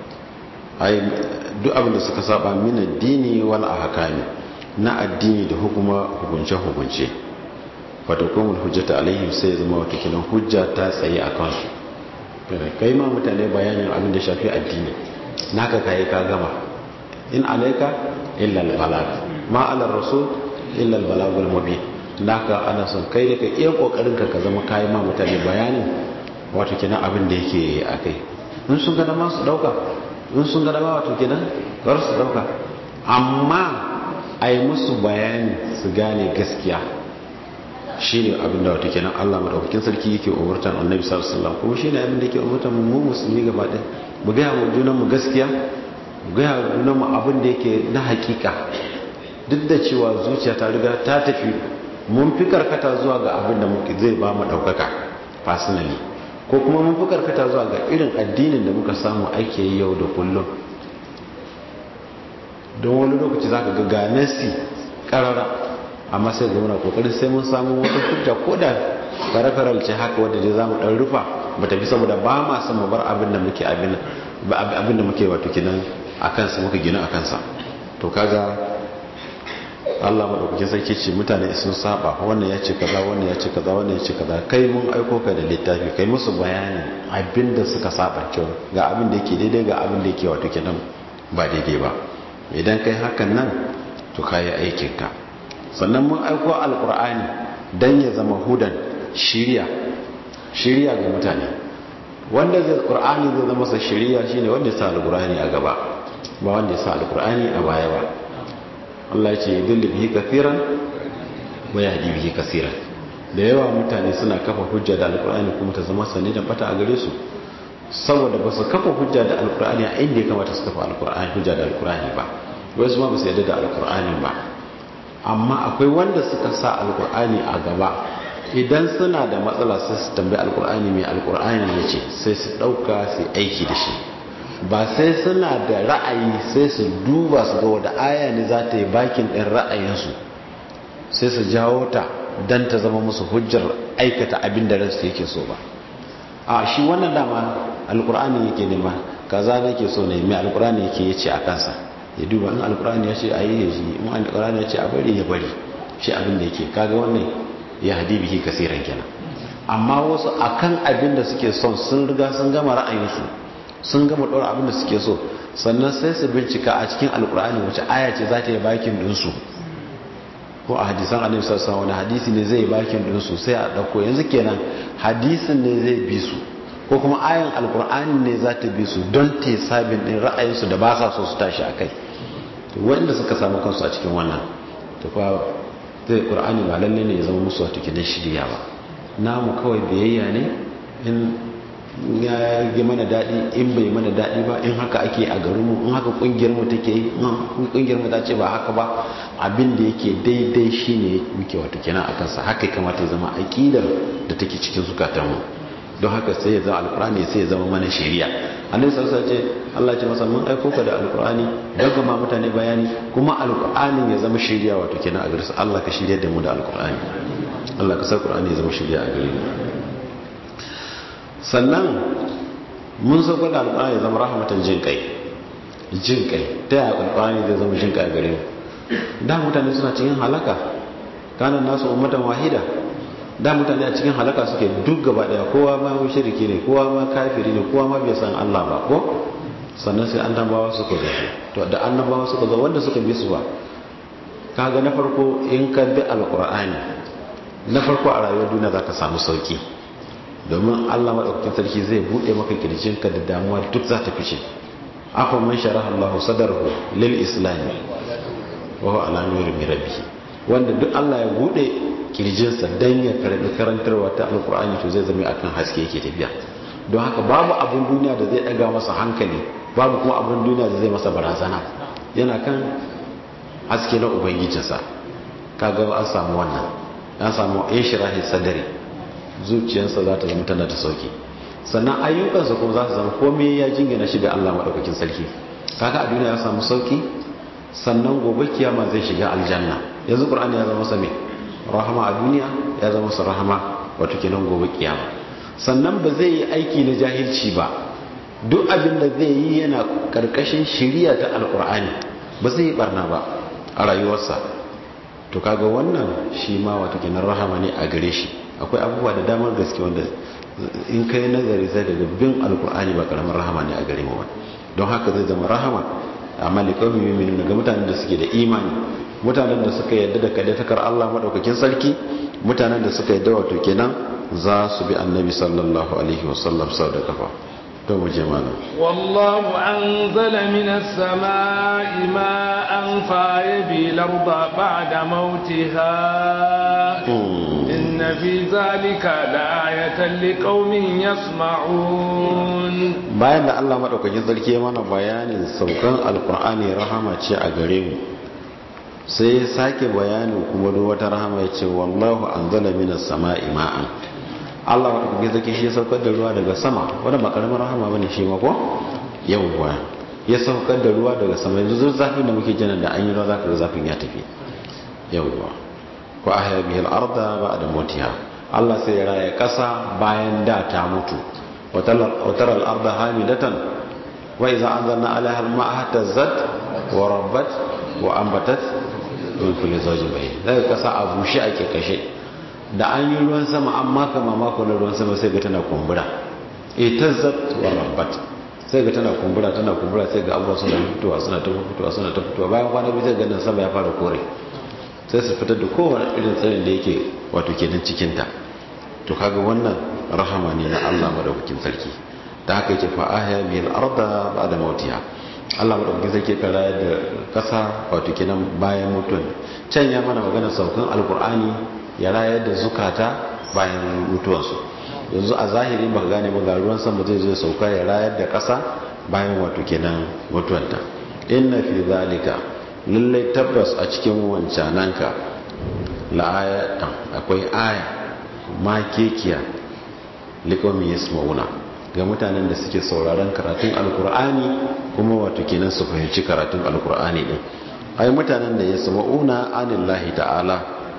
ai duk abinda suka saba min addini wal ahkami, na addini da hukunce fatakumul hujjata alaihim, sai zama wata kinan hujja ta tsaye a kansu. kai ma mutane bayanin abin da shafi addini naka kai ka gama, in alaika illa albalag, ma ala rasul illa albalagul mubin. naka ana son kai da ka iya kokarin ka zama kai ma mutane bayanin wato kinan abin da yake akai. in sun ga dama su dauka, in sun ga dama wato kinan kar su dauka, amma ai musu bayani su gane gaskiya shine abin da wato kenan Allah madaukakin sarki yake umurtan Annabi sallallahu alaihi wasallam kuma shine abin da yake umurtan mu musulmi gaba ɗaya mu ga mu junan mu gaskiya mu ga junan mu abin da yake na hakika duk da cewa zuciya ta riga ta tafi mun fi karkata zuwa ga abin da zai ba mu daukaka personally ko kuma mun fi karkata zuwa ga irin addinin da muka samu ake yi yau da kullum don wani lokaci zaka ga ganasi karara amma sai ga muna kokarin sai mun samu wata hujja ko da farafaral ce haka wanda dai zamu dan rufa mu tafi saboda ba ma san mu bar abin da muke abin da muke wato kinan akan sa muka gina akan sa to kaga Allah madaukakin sarki ce mutane sun saba wannan ya ce kaza wannan ya ce kaza wannan ya ce kaza kai mun aiko ka da littafi kai musu bayanin abin da suka saba cewa ga abin da yake daidai ga abin da yake wato kinan ba daidai ba idan kai hakan nan to kai aikin ka sannan mun aiko alkur'ani don ya zama hudan shiriya ga mutane wanda zai qur'ani zai zama sa shiriya shine wanda ya sa alkur'ani a gaba ba wanda ya sa alkur'ani a baya ba Allah ya ce yudillu bihi kathiran wa yahdi bihi kaseeran da yawa mutane suna kafa hujja da alkur'ani kuma ta zama sanni da bata a gare su saboda ba su kafa hujja da alkur'ani a inda ya kamata su kafa alkur'ani hujja da alkur'ani ba wasu ma ba su yarda da alkur'ani ba amma akwai wanda suka sa alkur'ani a gaba idan suna da matsala sai su tambayi alkur'ani mai alkur'ani ya ce sai su ɗauka su aiki da shi ba sai suna da ra'ayi sai su duba su ga wadda aya ne za ta yi bakin ɗin ra'ayinsu sai su jawo ta don ta zama musu hujjar aikata abin da ransu yake so ba a shi wannan dama alkur'ani yake nema kaza ne ke so ne mai alkur'ani yake ya ce a kansa ya duba in alkur'ani ya ce a yi ya shi in alkur'ani ya ce a bari ya bari shi abin da yake kaga wannan ya hadi bihi kasiran kenan amma wasu akan abin da suke son sun riga sun gama ra'ayinsu sun gama ɗora abin da suke so sannan sai su bincika a cikin alkur'ani wace aya ce za ta yi bakin ɗinsu ko a hadisan annabi sallallahu wani hadisi ne zai yi bakin ɗinsu sai a ɗauko yanzu kenan hadisin ne zai bi su ko kuma ayan alkur'ani ne za ta bi su don ta sabin ɗin ra'ayinsu da ba sa so su tashi a kai wanda suka samu kansu a cikin wannan to fa zai ƙur'ani ba lalle ne ya zama musu wata kidan shirya ba namu kawai biyayya ne in ya yi mana daɗi in bai mana daɗi ba in haka ake a garinmu in haka ƙungiyarmu take yi in ƙungiyarmu ta ce ba haka ba abin da yake daidai shi ne muke wato kenan a kansa haka ya kamata ya zama aƙidar da take cikin zukatanmu don haka sai ya zama alƙur'ani sai ya zama mana shari'a annabi sallallahu alaihi wasallam ce Allah ce masa mun aiko ka da alƙur'ani don ga mutane bayani kuma alƙur'anin ya zama shari'a wato kenan a gare su Allah ka shirya da mu da alƙur'ani Allah ka sa alƙur'ani ya zama shari'a a gare mu sannan mun sauko da alƙur'ani ya zama rahmatan jin kai ta yaya alƙur'ani zai zama jin kai a gare mu da mutane suna cikin halaka kanan nasu ummatan wahida da mutane a cikin halaka suke duk gaba daya kowa ma mushriki ne kowa ma kafiri ne kowa ma bai san Allah ba ko sannan sai annabawa suka zo to da annabawa suka zo wanda suka bi su ba kaga na farko in ka bi alƙur'ani na farko a rayuwar duniya zaka samu sauki domin Allah maɗaukakin sarki zai buɗe maka kirjinka da damuwa duk za ta fice afa man sharaha Allahu sadarhu lil islam wa huwa ala nurin min rabbih wanda duk Allah ya buɗe kirjinsa dan ya karbi karantarwa ta alqur'ani to zai zama akan haske yake tafiya don haka babu abun duniya da zai daga masa hankali babu kuma abun duniya da zai masa barazana yana kan haske na ubangijinsa kaga an samu wannan an samu ishrahi sadari zuciyarsa za ta zama tana da sauki sannan ayyukansa kuma za su zama komai ya jingina shi ga Allah maɗaukakin sarki kaga a duniya ya samu sauki sannan gobe kiyama zai shiga aljanna yanzu qur'ani ya zama same rahama a duniya ya zama masa rahama wato kenan gobe kiyama sannan ba zai yi aiki na jahilci ba duk abin da zai yi yana karkashin shiriya ta alqur'ani ba zai yi barna ba a rayuwarsa to kaga wannan shi ma wato kenan rahama ne a gare shi akwai abubuwa da damar gaske wanda in kai nazari sai daga bin alkur'ani ba karamar rahama ne a gare mu ba don haka zai zama rahama amma li qawmi yu'minuna ga mutanen da suke da imani mutanen da suka yarda da kadaitakar Allah madaukakin sarki mutanen da suka yarda wato kenan za su bi annabi sallallahu alaihi wasallam sau da kafa to mu je malam. wallahu anzala minas samaa'i ma'an fayabil arda ba'da mautiha inna fi zalika la'ayatan liqaumin yasma'un. Bayan da Allah madaukakin sarki ya mana bayanin saukan alqur'ani rahama ce a gare mu, sai ya sake bayanin kuma da wata rahama ya ce wallahu anzala minas samaa'i ma'an. Allah madaukakin sarki shi ya saukar da ruwa daga sama, wanda ba karamin rahama bane shi ma ko yawwa, ya saukar da ruwa daga sama. Yanzu zafin da muke jina da an yi ruwa zaka ga zafin ya tafi. yawwa wa ahya bihi al-ardha ba'da mautiha. Allah sai ya raya kasa bayan da ta mutu. wa tara al-ardha hamidatan wa idza anzalna 'alayha al-ma'a ihtazzat wa rabbat wa anbatat min kulli zawjin bahij. Daga kasa a bushe ake kashe, da an yi ruwan sama amma kama mako na ruwan sama sai ga tana kumbura. Ihtazzat wa rabbat, sai ga tana kumbura sai ga abuwa suna ta fitowa bayan kwana biyu sai ga nan sama ya fara kore, sai su fitar da kowane irin tsarin da yake wato kenan cikinta. To kaga wannan rahama ne na Allah madaukakin sarki. Da haka yake fa ahya bil arda ba'da mautiha. Allah madaukakin sarki ka rayar da kasa wato kenan bayan mutuwan. Can ya mana magana saukan alqur'ani ya rayar da zukata bayan mutuwansu. Yanzu a zahiri baka gane ba, ga ruwan sama zai zo sauka ya rayar da kasa bayan wato kenan mutuwanta. Inna fi zalika, lallai tabbas a cikin wancananka la'ayatan, akwai aya makekiya liqawmi yasma'una, ga mutanen da suke sauraron karatun alkur'ani kuma wato kenan su fahimci karatun alkur'ani din. ai mutanen da yasma'una anillahi ta'ala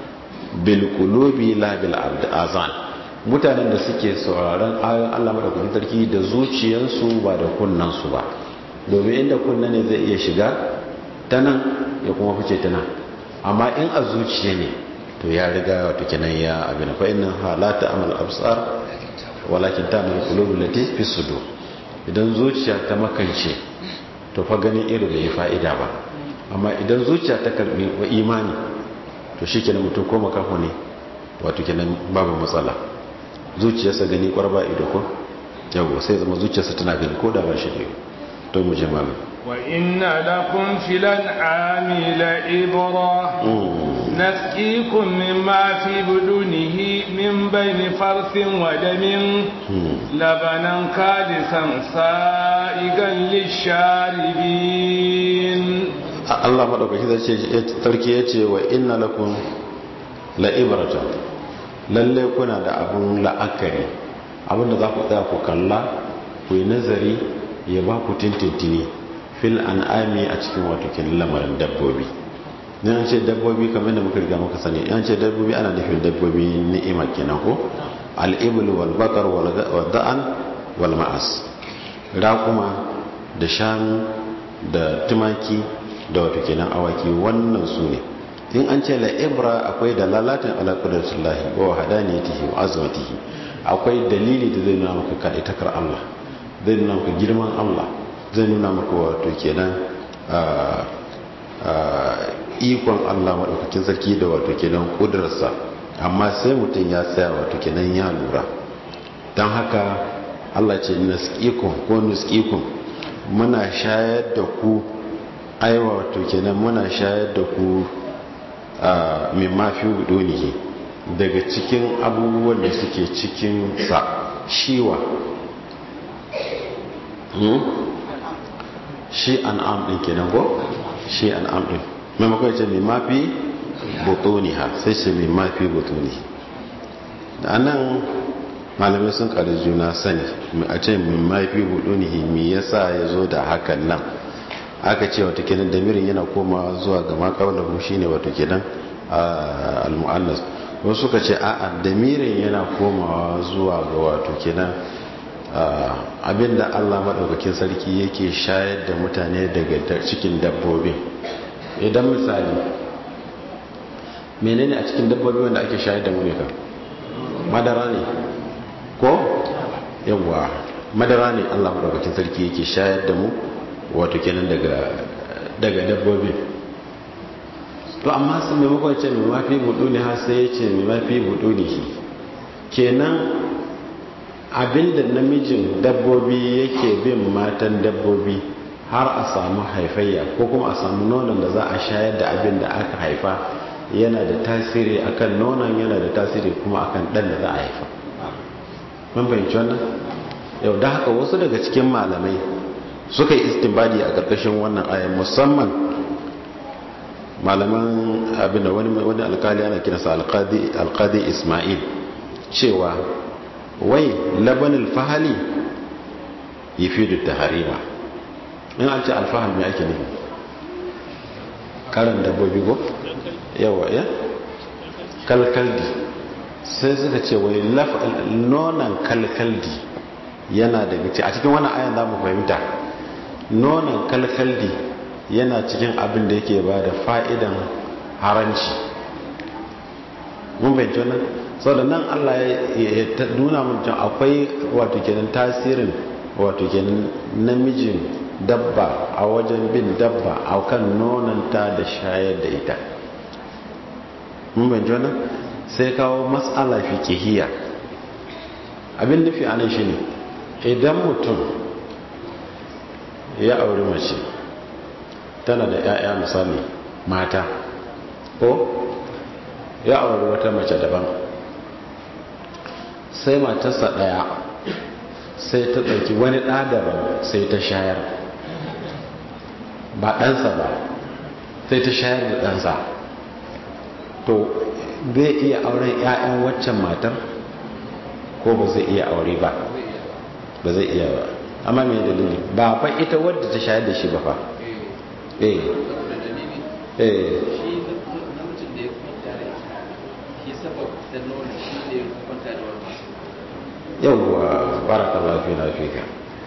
bil qulubi la bil azan, mutanen da suke sauraron ayoyin Allah madaukakin sarki da zuciyansu ba da kunnansu ba, domin inda kunna ne zai iya shiga ta nan ya kuma fice ta nan, amma in a zuciya ne to ya riga wato kenan ya abin fa inna halata amal absar walakin ta'mal qulubul lati fi sudur. idan zuciya ta makance to fa ganin ido bai fa'ida ba, amma idan zuciya ta karbi wa imani to shikenan mutum ko makaho ne wato kenan babu matsala. zuciyarsa gani kwarba ido ko yawo sai zama zuciyarsa tana gani ko da ba shi ne. to mu je malam. wa inna lakum fil an'ami la'ibra nasqikum mimma fi budunihi min bayni farthin wa damin labanan khalisan sa'igan lisharibin. Allah madaukaki sarki yace wa inna lakum la'ibratan, lalle kuna da abun la'akari, abinda za ku tsaya ku kalla ku yi nazari ya ba ku tintintini fil an'ami a cikin wato kin lamarin dabbobi. ne an ce dabbobi kamar da muka riga muka sani, an ce dabbobi ana nufin dabbobi ni'ima kenan ko al-ibl wal baqar wal da'an wal ma'as, raquma da shanu da tumaki da wato kenan awaki, wannan su ne. in an ce la'ibra akwai dalalatin ala qudratillahi wa hadaniyatihi wa azmatihi, akwai dalili da zai nuna maka kadaitakar Allah, zai nuna maka girman Allah, zai nuna maka wato kenan ikon Allah madaukakin sarki da wato kenan kudrarsa. amma sai mutum ya tsaya wato kenan ya lura. don haka Allah ce nasqikum ko nusqikum, muna shayar da ku, aiwa wato kenan muna shayar da ku min mafi budonihi, daga cikin abubuwan da suke cikin sa. shiwa shi an'am din kenan ko shi an'am din maimakon ce min mafi butoniha sai ce min mafi butonihi. da anan malamai sun kare juna sani, a ce min mafi butonihi me yasa ya zo da hakan nan. aka ce wata kenan damirin yana koma zuwa ga makawalahu shine wata kenan al-mu'annas. wasu suka ce a'a damirin yana komawa zuwa ga wato kenan abinda Allah madaukakin sarki yake shayar da mutane daga cikin dabbobi. idan misali menene a cikin dabbobi wanda ake shayar da mu ne kan madara ne ko yawa madara ne Allah madaukakin sarki yake shayar da mu wato kenan daga dabbobi. to amma sun maimakon ce mai mafi budu ne har sai ya ce mai mafi budu ne shi kenan abinda namijin dabbobi yake bin matan dabbobi har a samu haifayya ko kuma a samu nonon da za a shayar da abin da aka haifa yana da tasiri akan nonon, yana da tasiri kuma akan dan da za a haifa. mun fahimci wannan yau da haka wasu daga cikin malamai suka yi istinbadi a ƙarƙashin wannan ayan, musamman malaman abin da wani alkali ana kiransa alkadi Ismail, cewa wai labanil fahali yafidu taharima. in an ce alfahal me ake nufi? karan dabbobi go yawa ya kalkaldi. sai suka ce wai nonon kalkaldi yana daga a cikin wannan ayan za mu fahimta nonon kalkaldi yana cikin abin da yake ba da fa'idan haranci. mun fahimci wannan sau da nan Allah ya nuna mutum akwai wato kenan tasirin wato kenan namijin dabba a wajen bin dabba a kan nonanta da shayar da ita. mun fahimci wannan sai kawo matsala fiqhiyya. abin nufi anan shine idan mutum ya auri mace tana da 'ya'ya misali mata, ko ya auri wata mace daban, sai matarsa ɗaya sai ta ɗauki wani ɗa daban sai ta shayar, ba ɗansa ba, sai ta shayar da ɗansa, to zai iya auren 'ya'yan waccan matar ko ba zai iya aure ba? Ba zai iya ba. amma mai dalili ba fa ita wadda ta shayar da shi ba fa. shi namijin da ya kwanta da shi sabab da nuna shi ne ya kwanta da wani. yawwa barakallahu fi nafika.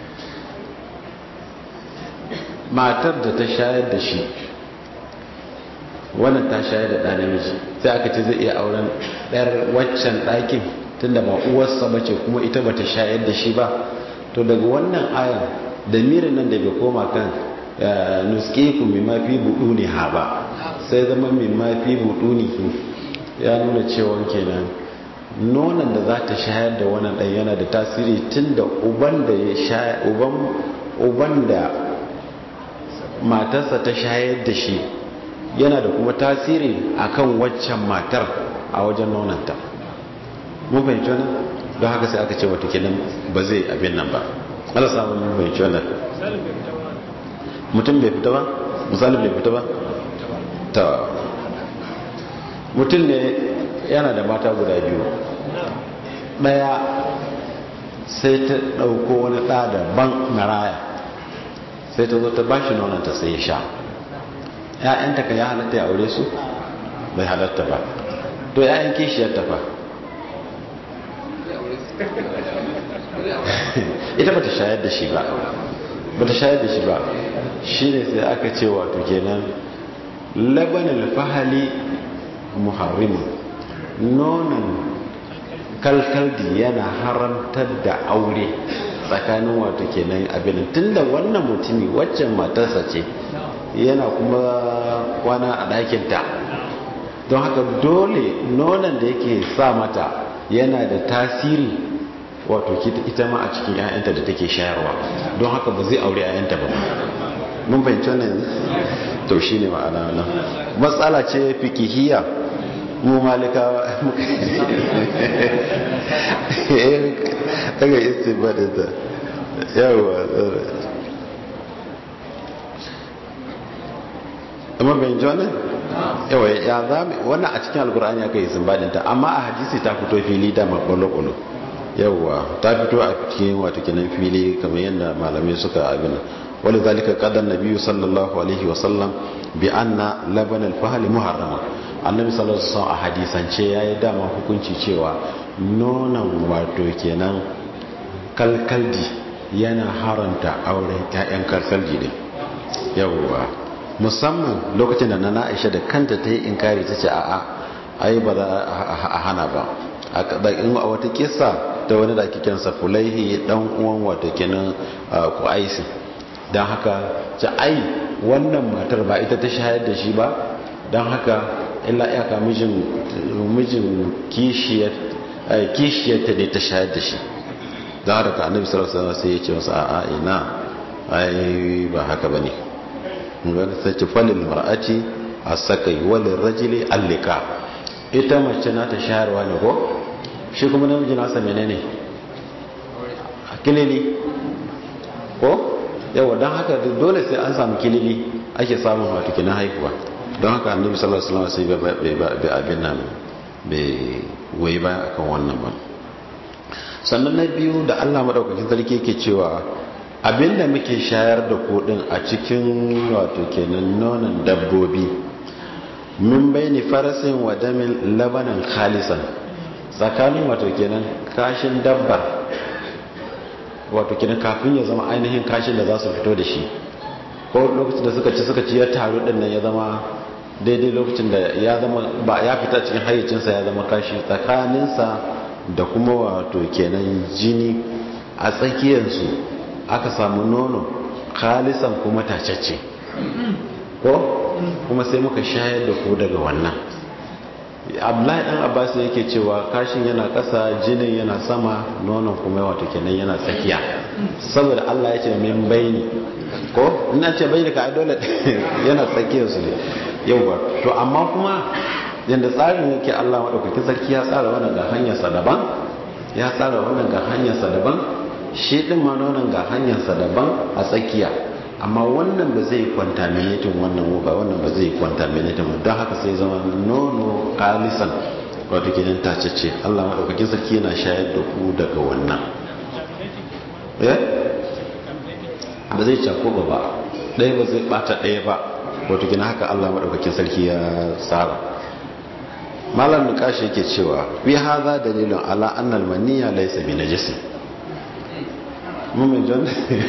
matar da ta shayar da shi wannan ta shayar da ɗan namiji, sai aka ce zai iya auren ɗayar waccan ɗakin tunda ba uwarsa bace kuma ita bata shayar da shi ba. to daga wannan ayan da mirin nan da bai koma kan nuskikum mimma fi buduniha ba, sai zama mimma fi budunihi, ya nuna cewa kenan nonon da za ta shayar da wannan ɗan yana da tasiri tunda uban da ya shayar uban da matarsa ta shayar da shi yana da kuma tasiri akan waccan matar a wajen nonanta. mun fahimci wannan don haka sai aka ce wata kenan ba zai abin nan ba. Allah samu mun fahimci wannan. mutum bai fita ba, misali bai fita ba ta mutum ne yana da mata guda biyu, ɗaya sai ta ɗauko wani ɗa daban maraya sai ta zo ta bashi nonanta sai ya sha. ‘ya'yanta ka ya halatta ya aure su? bai halatta ba. to ‘ya'yan kishiyar ta fa ita ba ta shayar da shi ba, shi ne sai aka ce wato kenan labanin fahali muharrimu, nonon kalkaldi yana haramtar da aure tsakanin wato kenan abin tunda wannan mutumi waccan matarsa ce yana kuma kwana a ɗakinta, don haka dole nonon da yake sa mata yana da tasiri wato ita ma a cikin 'ya'yanta da take shayarwa, don haka ba zai aure 'ya'yanta ba. mun fahimci wannan yanzu? to shi ne ma'ana nan matsala ce fikihiyya. mu malikawa daga istibadinta yawa amma bayan ji wannan yawa ya zami wannan a cikin alkur'ani aka yi simbadinta, amma a hadisi ta fito fili da makwallo-kwallo. yawa ta fito a cikin wata kinan fili kamar yadda malamai suka abin wani zalika kadan nabi sallallahu alaihi wasallam bi anna laban al-fahl muharrama. annabi sallallahu alaihi wasallam a hadisance yayi dama hukunci cewa nonon wato kenan kalkaldi yana haranta auren ƴaƴan kalkaldi din. yawa musamman lokacin da nana Aisha da kanta ta yi inkari ta ce a'a ai ba za a hana ba. a wata kissa da wani da ake kiransa Fulaihi dan uwan wato kenan Qais, dan haka ce ai wannan matar ba ita ta shayar da shi ba, dan haka illa iyaka mijin kishiyar ta ne ta shayar da shi. da haka annabi sallallahu alaihi wasallam sai ya ce masa a'a ina ai ba haka bane mun sai ce falil mar'ati as-sakai walil rajuli allika ita mace na ta shayarwa ne ko shi kuma namiji nasa menene kilili ko yawa don haka dole sai an samu kilili ake samun wato kina haihuwa don haka annabi sallallahu alaihi wasallam sai bai abin nan bai goyi baya akan wannan ba. Sannan na biyu da Allah madaukakin sarki yake cewa abinda muke shayar da kudin a cikin wato kenan nonon dabbobi min bayni farasin wa damin labanan khalisan tsakanin wato kenan kashin dabba wato kenan kafin ya zama ainihin kashin da za su fito da shi ko lokacin da suka ci ya taru din nan ya zama daidai lokacin da ya zama ba ya fita cikin hayyacinsa ya zama kashi tsakaninsa da kuma wato kenan jini a tsakiyarsu aka samu nono khalisan kuma tacacce ko kuma sai muka shayar da ku daga wannan. Abdullahi dan Abbas yake cewa kashin yana ƙasa jinin yana sama nonon kuma wato kenan yana tsakiya saboda Allah ya ce min baini ko ina ce baini ka dole yana tsakiyar su ne yawa to amma kuma yanda tsarin yake Allah madaukakin sarki ya tsara wannan ga hanyar sa daban ya tsara wannan ga hanyar sa daban shi din ma nonon ga hanyar sa daban a tsakiya amma wannan ba zai contaminating wannan ba wannan ba zai contaminating don haka sai zama nono khalisan wato kenan tacece Allah madaukakin sarki yana shayar da ku daga wannan ba zai cako ba ɗaya ba zai bata ɗaya ba wato kenan haka Allah madaukakin sarki ya tsara. Malam Nukashi yake cewa fi hadha dalilun ala anna al-maniyya laysa bi najis mun jon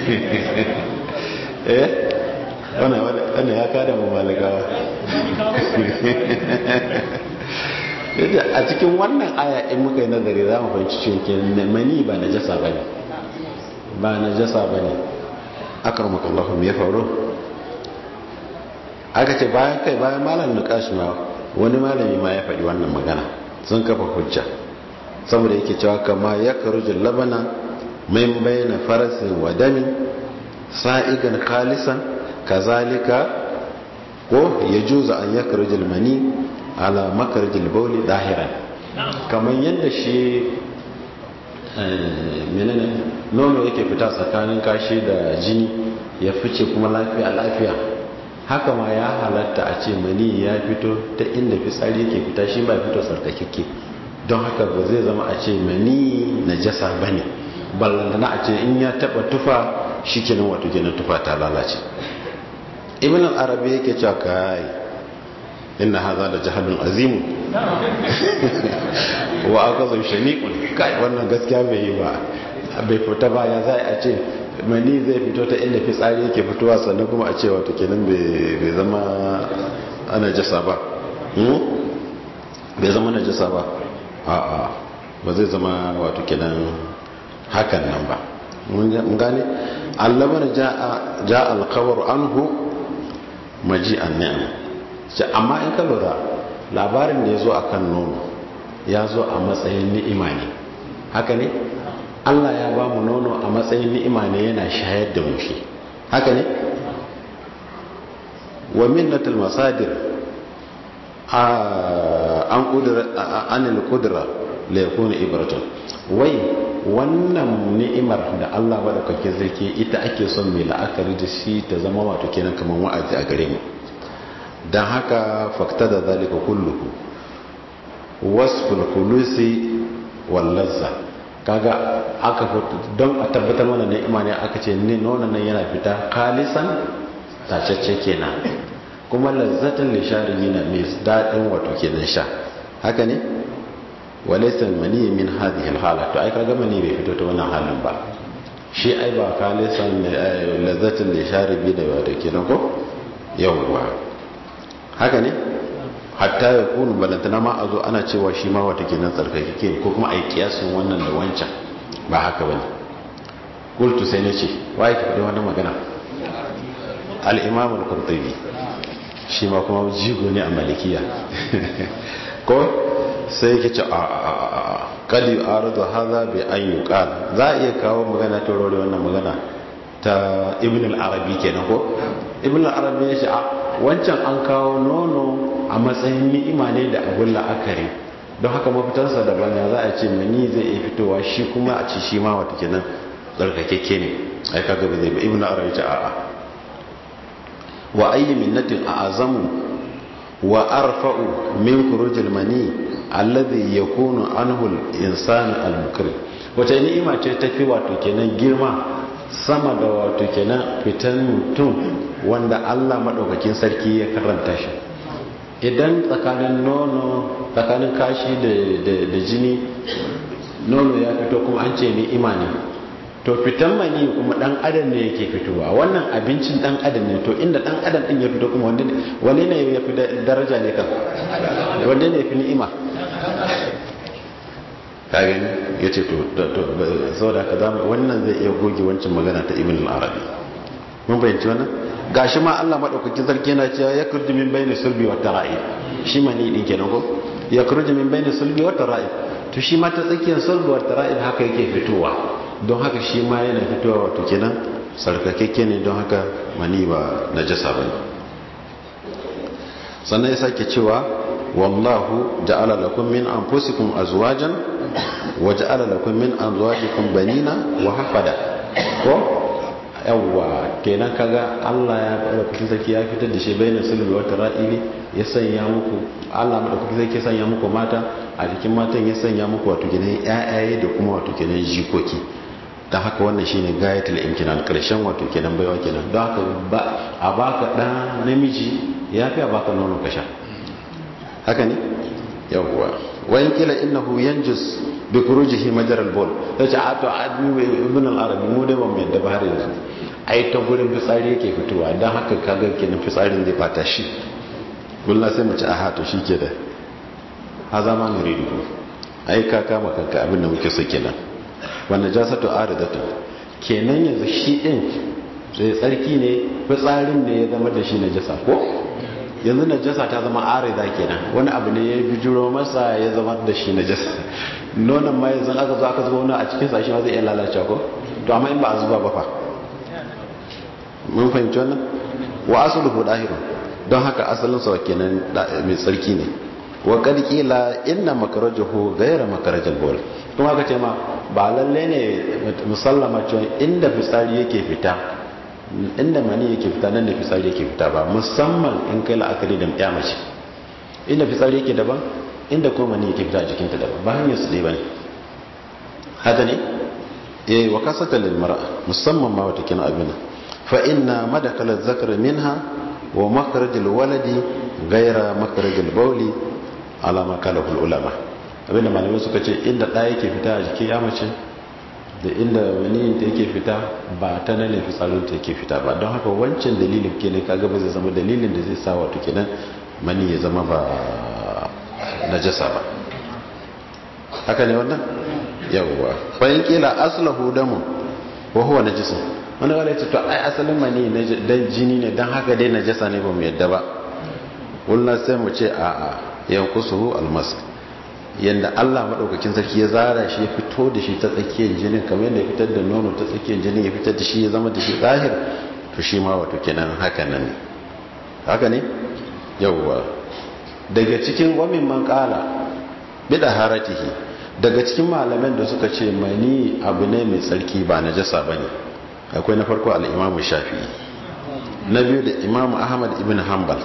wannan ya kada mu malikawa a cikin wannan aya in muka yi nazari za mu fahimci cewa mani ba najasa bane ba najasa bane akramakallahu me ya faru aka ce bayan malam Nukashi ma wani malami ma ya faɗi wannan magana sun kafa hujja saboda yake cewa kama ya karujin labana min bayna farasin wa damin sa'igan khalisan kazalika ko ya juza an ya karujin mani ala makarjil bauli dahiran kamar yadda shi menene nono yake fita tsakanin kashi da jini ya fice kuma lafiya haka ma ya halatta a ce mani ya fito ta inda fitsari yake fita shi ba fito tsarkakeke don haka ba zai zama a ce mani najasa bane ballantana a ce in ya taba tufa shikenan wato kenan tufa ta lalace. Ibn al-Arabi yake cewa kai inna hadha la jahalun azim wa aqazu shaniqun kai wannan gaskiya bai yi ba bai fita ba ya zai a ce mani zai fito ta inda fitsari yake fitowa sannan kuma a ce wato kenan bai zama ana jasa ba bai zama na jasa ba a'a ba zai zama wato kenan hakan nan ba mun gane allabar ja alkhabar anhu maji'an ni'am amma in ka lura labarin da ya zo akan nono ya zo a matsayin ni'ima ne haka ne Allah ya ba mu nono a matsayin ni'ima ne yana shayar da mu shi haka ne wa minnatul masadir an kudura anil kudra la yakunu ibratun wai wannan ni'imar da Allah ba da kake zake ita ake son mai la'akari da shi ta zama wato kenan kaman wa'azi a gare mu dan haka fakta da zalika kulluhu wasful khulusi wal lazza kaga aka don a tabbatar mana ni'ima ne aka ce ne nonon nan yana fita khalisan tacecce kenan kuma lazzatan lisharibina mai dadin wato kenan sha haka ne walaysa mani min hadhihi alhala to ai kaga mani bai fito ta wannan halin ba shi ai ba khalisan lazzatan lisharibina wato kenan ko yawwa haka ne hatta ya kunu balantana ma a zo ana cewa shi ma wata kenan tsarkake ko kuma a yi kiyasin wannan da wancan ba haka ba ne kultu sai na ce wa yake faɗi wannan magana al'imam al-qurtubi shi ma kuma jigo ne a malikiya ko sai yake ce a kad yu'aradu hadha bi an yuqal za a iya kawo magana ta rore wannan magana ta ibn al-arabi kenan ko ibn al-arabi ya ce a wancan an kawo nono a matsayin ni'ima ne da abun la'akari don haka mafitansa daban ya za a ce mani zai iya fitowa shi kuma a ci shi ma wata kenan tsarkakekke ne ai kaga ba zai ba ibn al-arabi ce a'a wa ayyi minnatin a'azamu wa arfa'u min khurujil mani alladhi yakunu anhu al-insanu al-mukrim wace ni'ima ce tafi wato kenan girma sama da wato kenan fitan mutum wanda Allah madaukakin sarki ya karanta shi idan tsakanin nono tsakanin kashi da jini nono ya fito kuma an ce ni'ima ne to fitan mani kuma dan adam ne yake fitowa wannan abincin dan adam ne to inda dan adam din ya fito kuma wanne ne ya fi daraja ne kan wanne ne ya fi ni'ima kagin ya ce to saboda ka zama wannan zai iya goge wancan magana ta ibn al-arabi mun bayyance wannan gashi ma Allah madaukakin sarki yana cewa ya kurji min bayni sulbi wa tara'ib shi mani din kenan ko ya kurji min bayni sulbi wa tara'ib to shi ma ta tsakiyar sulbi wa tara'ib haka yake fitowa don haka shi ma yana fitowa wato kenan sarkakekke ne don haka mani ba najasa bane sannan ya sake cewa wallahu ja'ala lakum min anfusikum azwajan wa ja'ala lakum min azwajikum banina wa hafada ko yawa kenan kaga Allah ya fara kusin sarki ya fitar da shi bayin sulbi wa tara'ibi ya sanya muku Allah madaukakin sarki ya sanya muku mata a cikin matan ya sanya muku wato gidan ƴaƴaye da kuma wato kenan jikoki dan haka wannan shine gayatul imtinan karshen wato kenan baiwa kenan don haka a baka dan namiji yafi a baka nono kasha haka ne yawwa wayin kila innahu yanjus bi khurujihi majra al-bawl yace a to ibn al-arabi mu dai ba mu yadda ba har yanzu ai ta gurin fitsari yake fitowa dan haka kaga kenan fitsarin zai bata shi kullum sai mu ci aha to shike da hazama muridu ai ka kama kanka abin da muke so kenan wannan jasatu aridatu kenan yanzu shi din sai tsarki ne fitsarin ne ya zama da shi najasa ko yanzu najasa ta zama arida kenan wani abu ne ya bijiro masa ya zama da shi najasa nonon ma yanzu aka zo aka zuba wani a cikin sashi ma zai iya lalacewa ko to amma in ba a zuba ba fa mun fahimci wannan wa asluhu dahirun don haka asalin sa kenan mai tsarki ne wa qad qila inna makrajahu ghayra makrajal bawl kuma aka ce ma ba lalle ne musallama cewa inda fitsari yake fita inda mani yake fita nan da fitsari yake fita ba musamman in kai la'akari da mace inda fitsari yake daban inda kuma mani yake fita a jikinta daban ba hanyar su dai bane haka ne wa kasatan lil mar'a musamman ma wata kina abin fa inna madakal zakar minha wa makhrajul waladi ghayra makhrajul bawli ala ma kala ulama abinda malamai suka ce inda da yake fita a jikin mace da inda wani ta yake fita ba ta nan ne fitsarin ta yake fita ba don haka wancan dalilin kenan kaga ba zai zama dalilin da zai sa wato kenan mani ya zama ba najasa ba haka ne wannan yawwa bayan kila aslahu damu wa huwa najisun wani wala ce to ai asalin mani dan jini ne dan haka dai najasa ne ba mu yadda ba wallahi sai mu ce a'a yankusuhu almas yanda Allah madaukakin sarki ya zara shi ya fito da shi ta tsakiyar jinin kamar yadda ya fitar da nono ta tsakiyar jinin ya fitar da shi ya zama da shi zahir to shi ma wato kenan haka nan haka ne yawwa daga cikin wamin man qala bida haratihi daga cikin malaman da suka ce mani abu ne mai tsarki ba najasa bane akwai na farko al-Imam Shafi'i na biyu da Imam Ahmad ibn Hanbal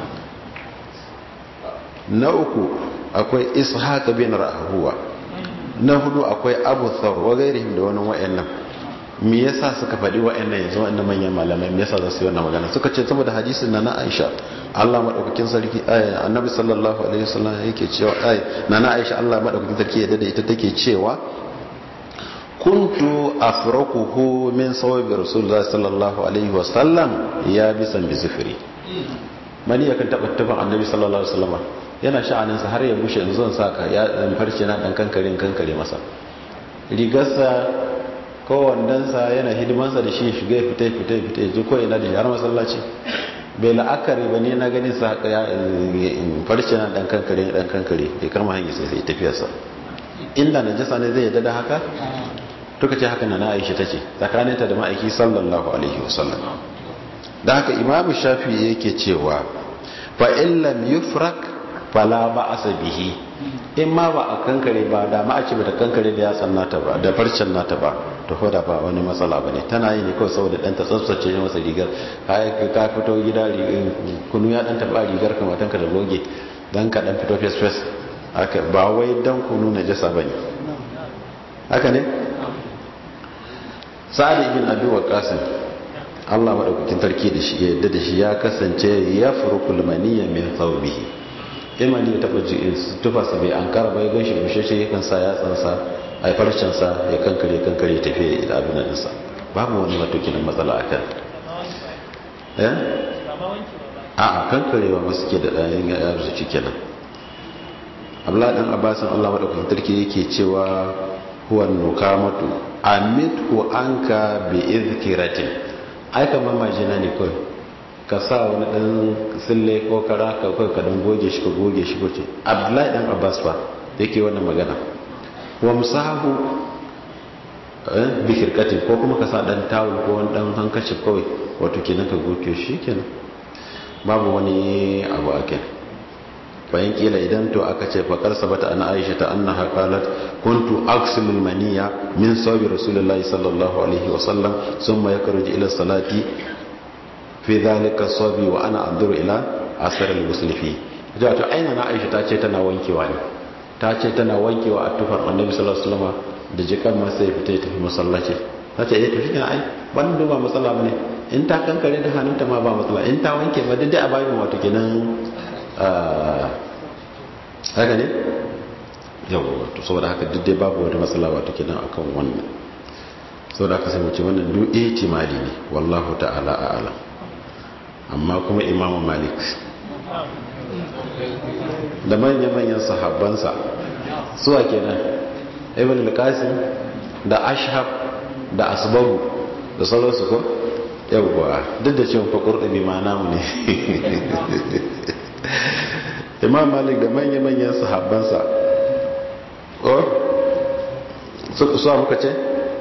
na uku akwai Ishaq bin Rahuwa na hudu akwai Abu Thawr wa gairihim da wani wayannan me yasa suka faɗi wayannan yanzu wannan manyan malamai me yasa za su yi wannan magana suka ce saboda hadisin na Aisha Allah madaukakin sarki annabi sallallahu alaihi wasallam yake cewa na Aisha Allah madaukakin sarki ya dade ita take cewa kuntu afraquhu min sawabi rasulullahi sallallahu alaihi wasallam ya bisan bi zufri mani yakan taba taban annabi sallallahu alaihi wasallam yana sha'anin sa har ya bushe in zon saka ya dan farce na dan kankare masa rigarsa ko wandansa yana hidimansa da shi shiga fita ji ko ina da har masallaci bai la'akari ba ne na ganin sa haka ya farce na dan kankare bai karma hanyar sai tafiyarsa inda najasa ne zai yadda da haka to kace haka na Aisha tace tsakaninta da ma'aiki sallallahu alaihi wasallam. da haka Imam Shafi'i yake cewa fa in lam yufrak fala ba'asa bihi, in ma ba a kankare ba da ma a ce bata kankare da yatsan nata ba da farcen nata ba to ko da ba wani matsala bane, tana yi ne kawai saboda dan ta tsaftace ne masa rigar. ka fito gida kunu ya dan taba rigar ka matanka da loge dan ka dan fito face face haka, ba wai dan kunu najasa bane, haka ne. Sa'ad ibn Abi Waqqas Allah madaukakin tarki da shi yadda da shi ya kasance ya furukul maniyya min thawbihi, imani ta baji tufarsa bai an kara bai ganshi busheshe yakan sa ya tsansa ai farcen sa ya kankare tafiye da abin nan sa, babu wani matukin matsala akan a kankarewa masu ke da ɗayan ya arzuci kenan. Abdullahi dan Abbas Allah madaukakin tarki yake cewa huwa nukamatu amithu anka bi izkiratin, ai kamar majina ne kawai ka sa wani dan sille ko kara ka kai ka dan goge shi ko ce. Abdullahi dan Abbas fa yake wannan magana. Wa musahu bi kirkati, ko kuma ka sa dan tawul ko wani dan hankaci kawai wato kenan ka goge shi kenan, babu wani abu akai. bayan kila idan to aka ce faqar sabata ana Aisha ta annaha qalat kuntu aksilul maniya min sawi rasulullahi sallallahu alaihi wasallam thumma yakhruju ila salati fi dhalika sabi wa ana anzuru ila asar al-ghusl fi. to aina na Aisha ta ce tana wankewa ne, ta ce tana wankewa a tufar annabi sallallahu alaihi wasallam da jikan ma sai fita tafi masallaci. ta ce to shi ne ai ban duba matsala bane, in ta kankare da hannunta ma ba matsala, in ta wanke ba duk a babin wato kenan haka ne yau. to saboda haka duk dai babu wani matsala wato kenan akan wannan. saboda haka sai mu ce wannan duk ihtimali ne, wallahu ta'ala a'lam. amma kuma Imam Malik da manyan sahabbansa suwa kenan Ibn al-Qasim da Ashhab da Asbagu da sauransu ko yawwa, duk da cewa Qurtubi ma namu ne. Imam Malik da manyan sahabbansa su muka ce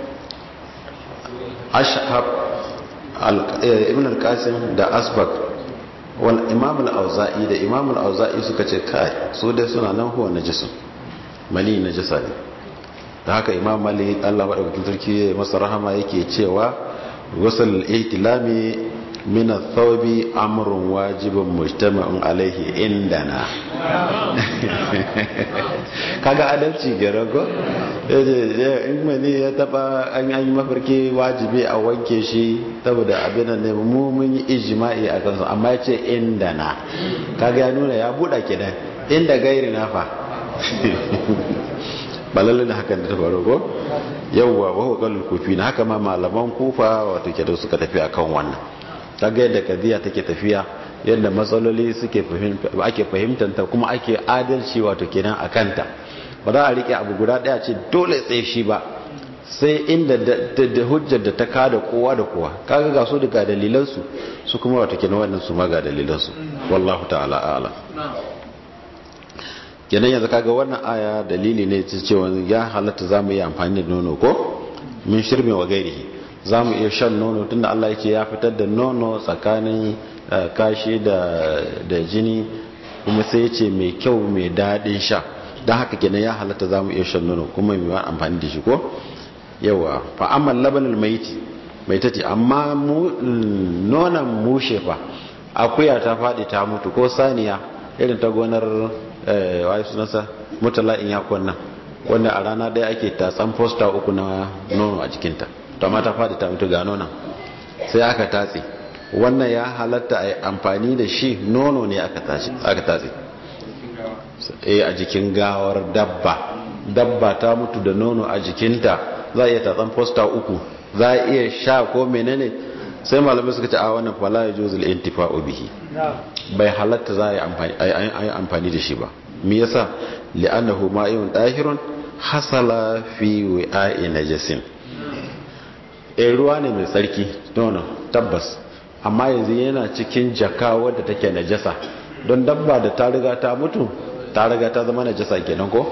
Ashhab Ibn al-Qasim da Asbag wal Imam al-Auza'i da Imam al-Auza'i suka ce kai su dai suna nan huwa najisun, mali najisa ne. da haka Imam Malik Allah madaukakin sarki masa rahama yake cewa ghusl al-ihtilami min ath-thawbi amrun wajibun mujtama'un alayhi indana. kaga adalci garago in mani ya taba an yi mafarki wajibi a wanke shi saboda abin nan ne mu mun yi ijma'i a kansu, amma yace indana kaga ya nuna ya buda kidan inda gairi na fa balalle da hakan da ta faru ko yawwa wa huwa qalul kufi na haka ma malaman kufa wato kenan suka tafi akan wannan. kaga yadda kadiya take tafiya, yadda matsaloli ake fahimtanta kuma ake adalci wato kenan akanta. ba za a rike abu guda daya ce dole tsaye shi ba, sai inda da hujjar da ta kada kowa da kowa. kaga ga su daga dalilansu su kuma wato kenan wannan su ma ga dalilansu, wallahu ta'ala a'lam. kenan yanzu kaga wannan aya dalili ne cewa ya halatta zamu yi amfani da nono ko min shirme wa gairihi, za mu iya shan nono tunda Allah yake ya fitar da nono tsakanin kashi da jini, kuma sai yace mai kyau mai daɗin sha. don haka kenan ya halatta za mu iya shan nono kuma mai amfani da shi ko yawa. fa amma labanul maitati, amma nonon mushe fa, akuya ta faɗi ta mutu ko saniya irin ta gonar wai sunansa mutala'in yakon nan, wanda a rana ɗaya ake tatsan fosta 3 na nono a jikinta, to amma ta faɗi ta mutu ga nonon sai aka tatse. wannan ya halatta a yi amfani da shi, nono ne aka tatse a jikin gawar dabba ta mutu da nono a jikinta, za a iya tatsan fosta 3, za a iya sha ko menene. sai malamai suka ce a wannan fala ya juzul intifa'u bihi, bai halatta za a yi amfani da shi ba. me yasa? li'annahu ma'iyun dahirun hasala fi wi'a'i najasin. ruwa ne mai tsarki nono tabbas, amma yanzu yana cikin jaka wadda take najasa, don dabba da ta riga ta mutu ta riga ta zama najasa kenan ko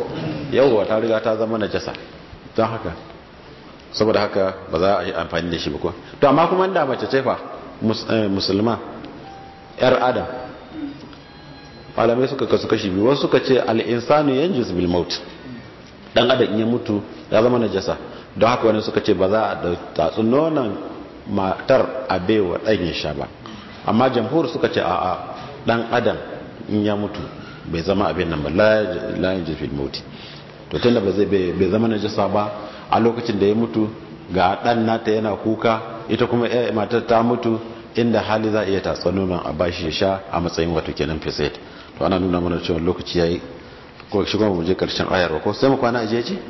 yawwa ta riga ta zama najasa don haka saboda haka ba za a yi amfani da shi ba ko to amma kuma inda mace ce fa musulma yar adam malamai suka kasu kashi biyu wasu suka ce al-insanu yanjus bil maut dan adam in ya mutu ya zama najasa don haka wani suka ce ba za a tatsu nonon matar a baiwa dan ya sha ba amma jamhur suka ce a'a dan adam in ya mutu bai zama abin nan ba la yanjus bil maut to tunda ba zai bai zama najasa ba a lokacin da ya mutu ga dan nata yana kuka ita kuma matar ta mutu inda hali za a iya tatsa nonon a bashi ya sha a matsayin wato kenan feset to ana nuna mana cewa lokaci yayi ko shi kuma mu je karshen ayar ko sai mu kwana aje ce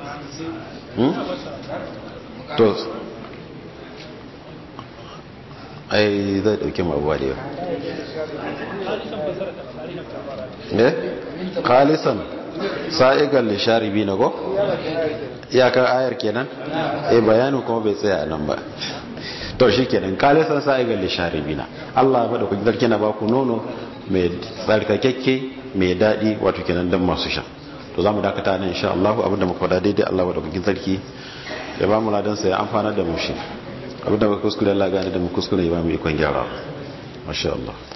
to ai zai dauke mu abuwa da yau khalisan sa'igal lisharibi na go iyakar ayar kenan bayanin kuma bai tsaya nan ba to shikenan khalisan sa'igal lisharibi na Allah ba da ku zarki na ba ku nono mai tsarkakekke mai dadi wato kenan dan masu sha to zamu dakata nan insha Allah abinda muka faɗa daidai Allah ba da ku zarki ya ba mu ladan sai amfana da mu shi abinda muka kuskure Allah gane da mu kuskure ya ba mu ikon gyara masha Allah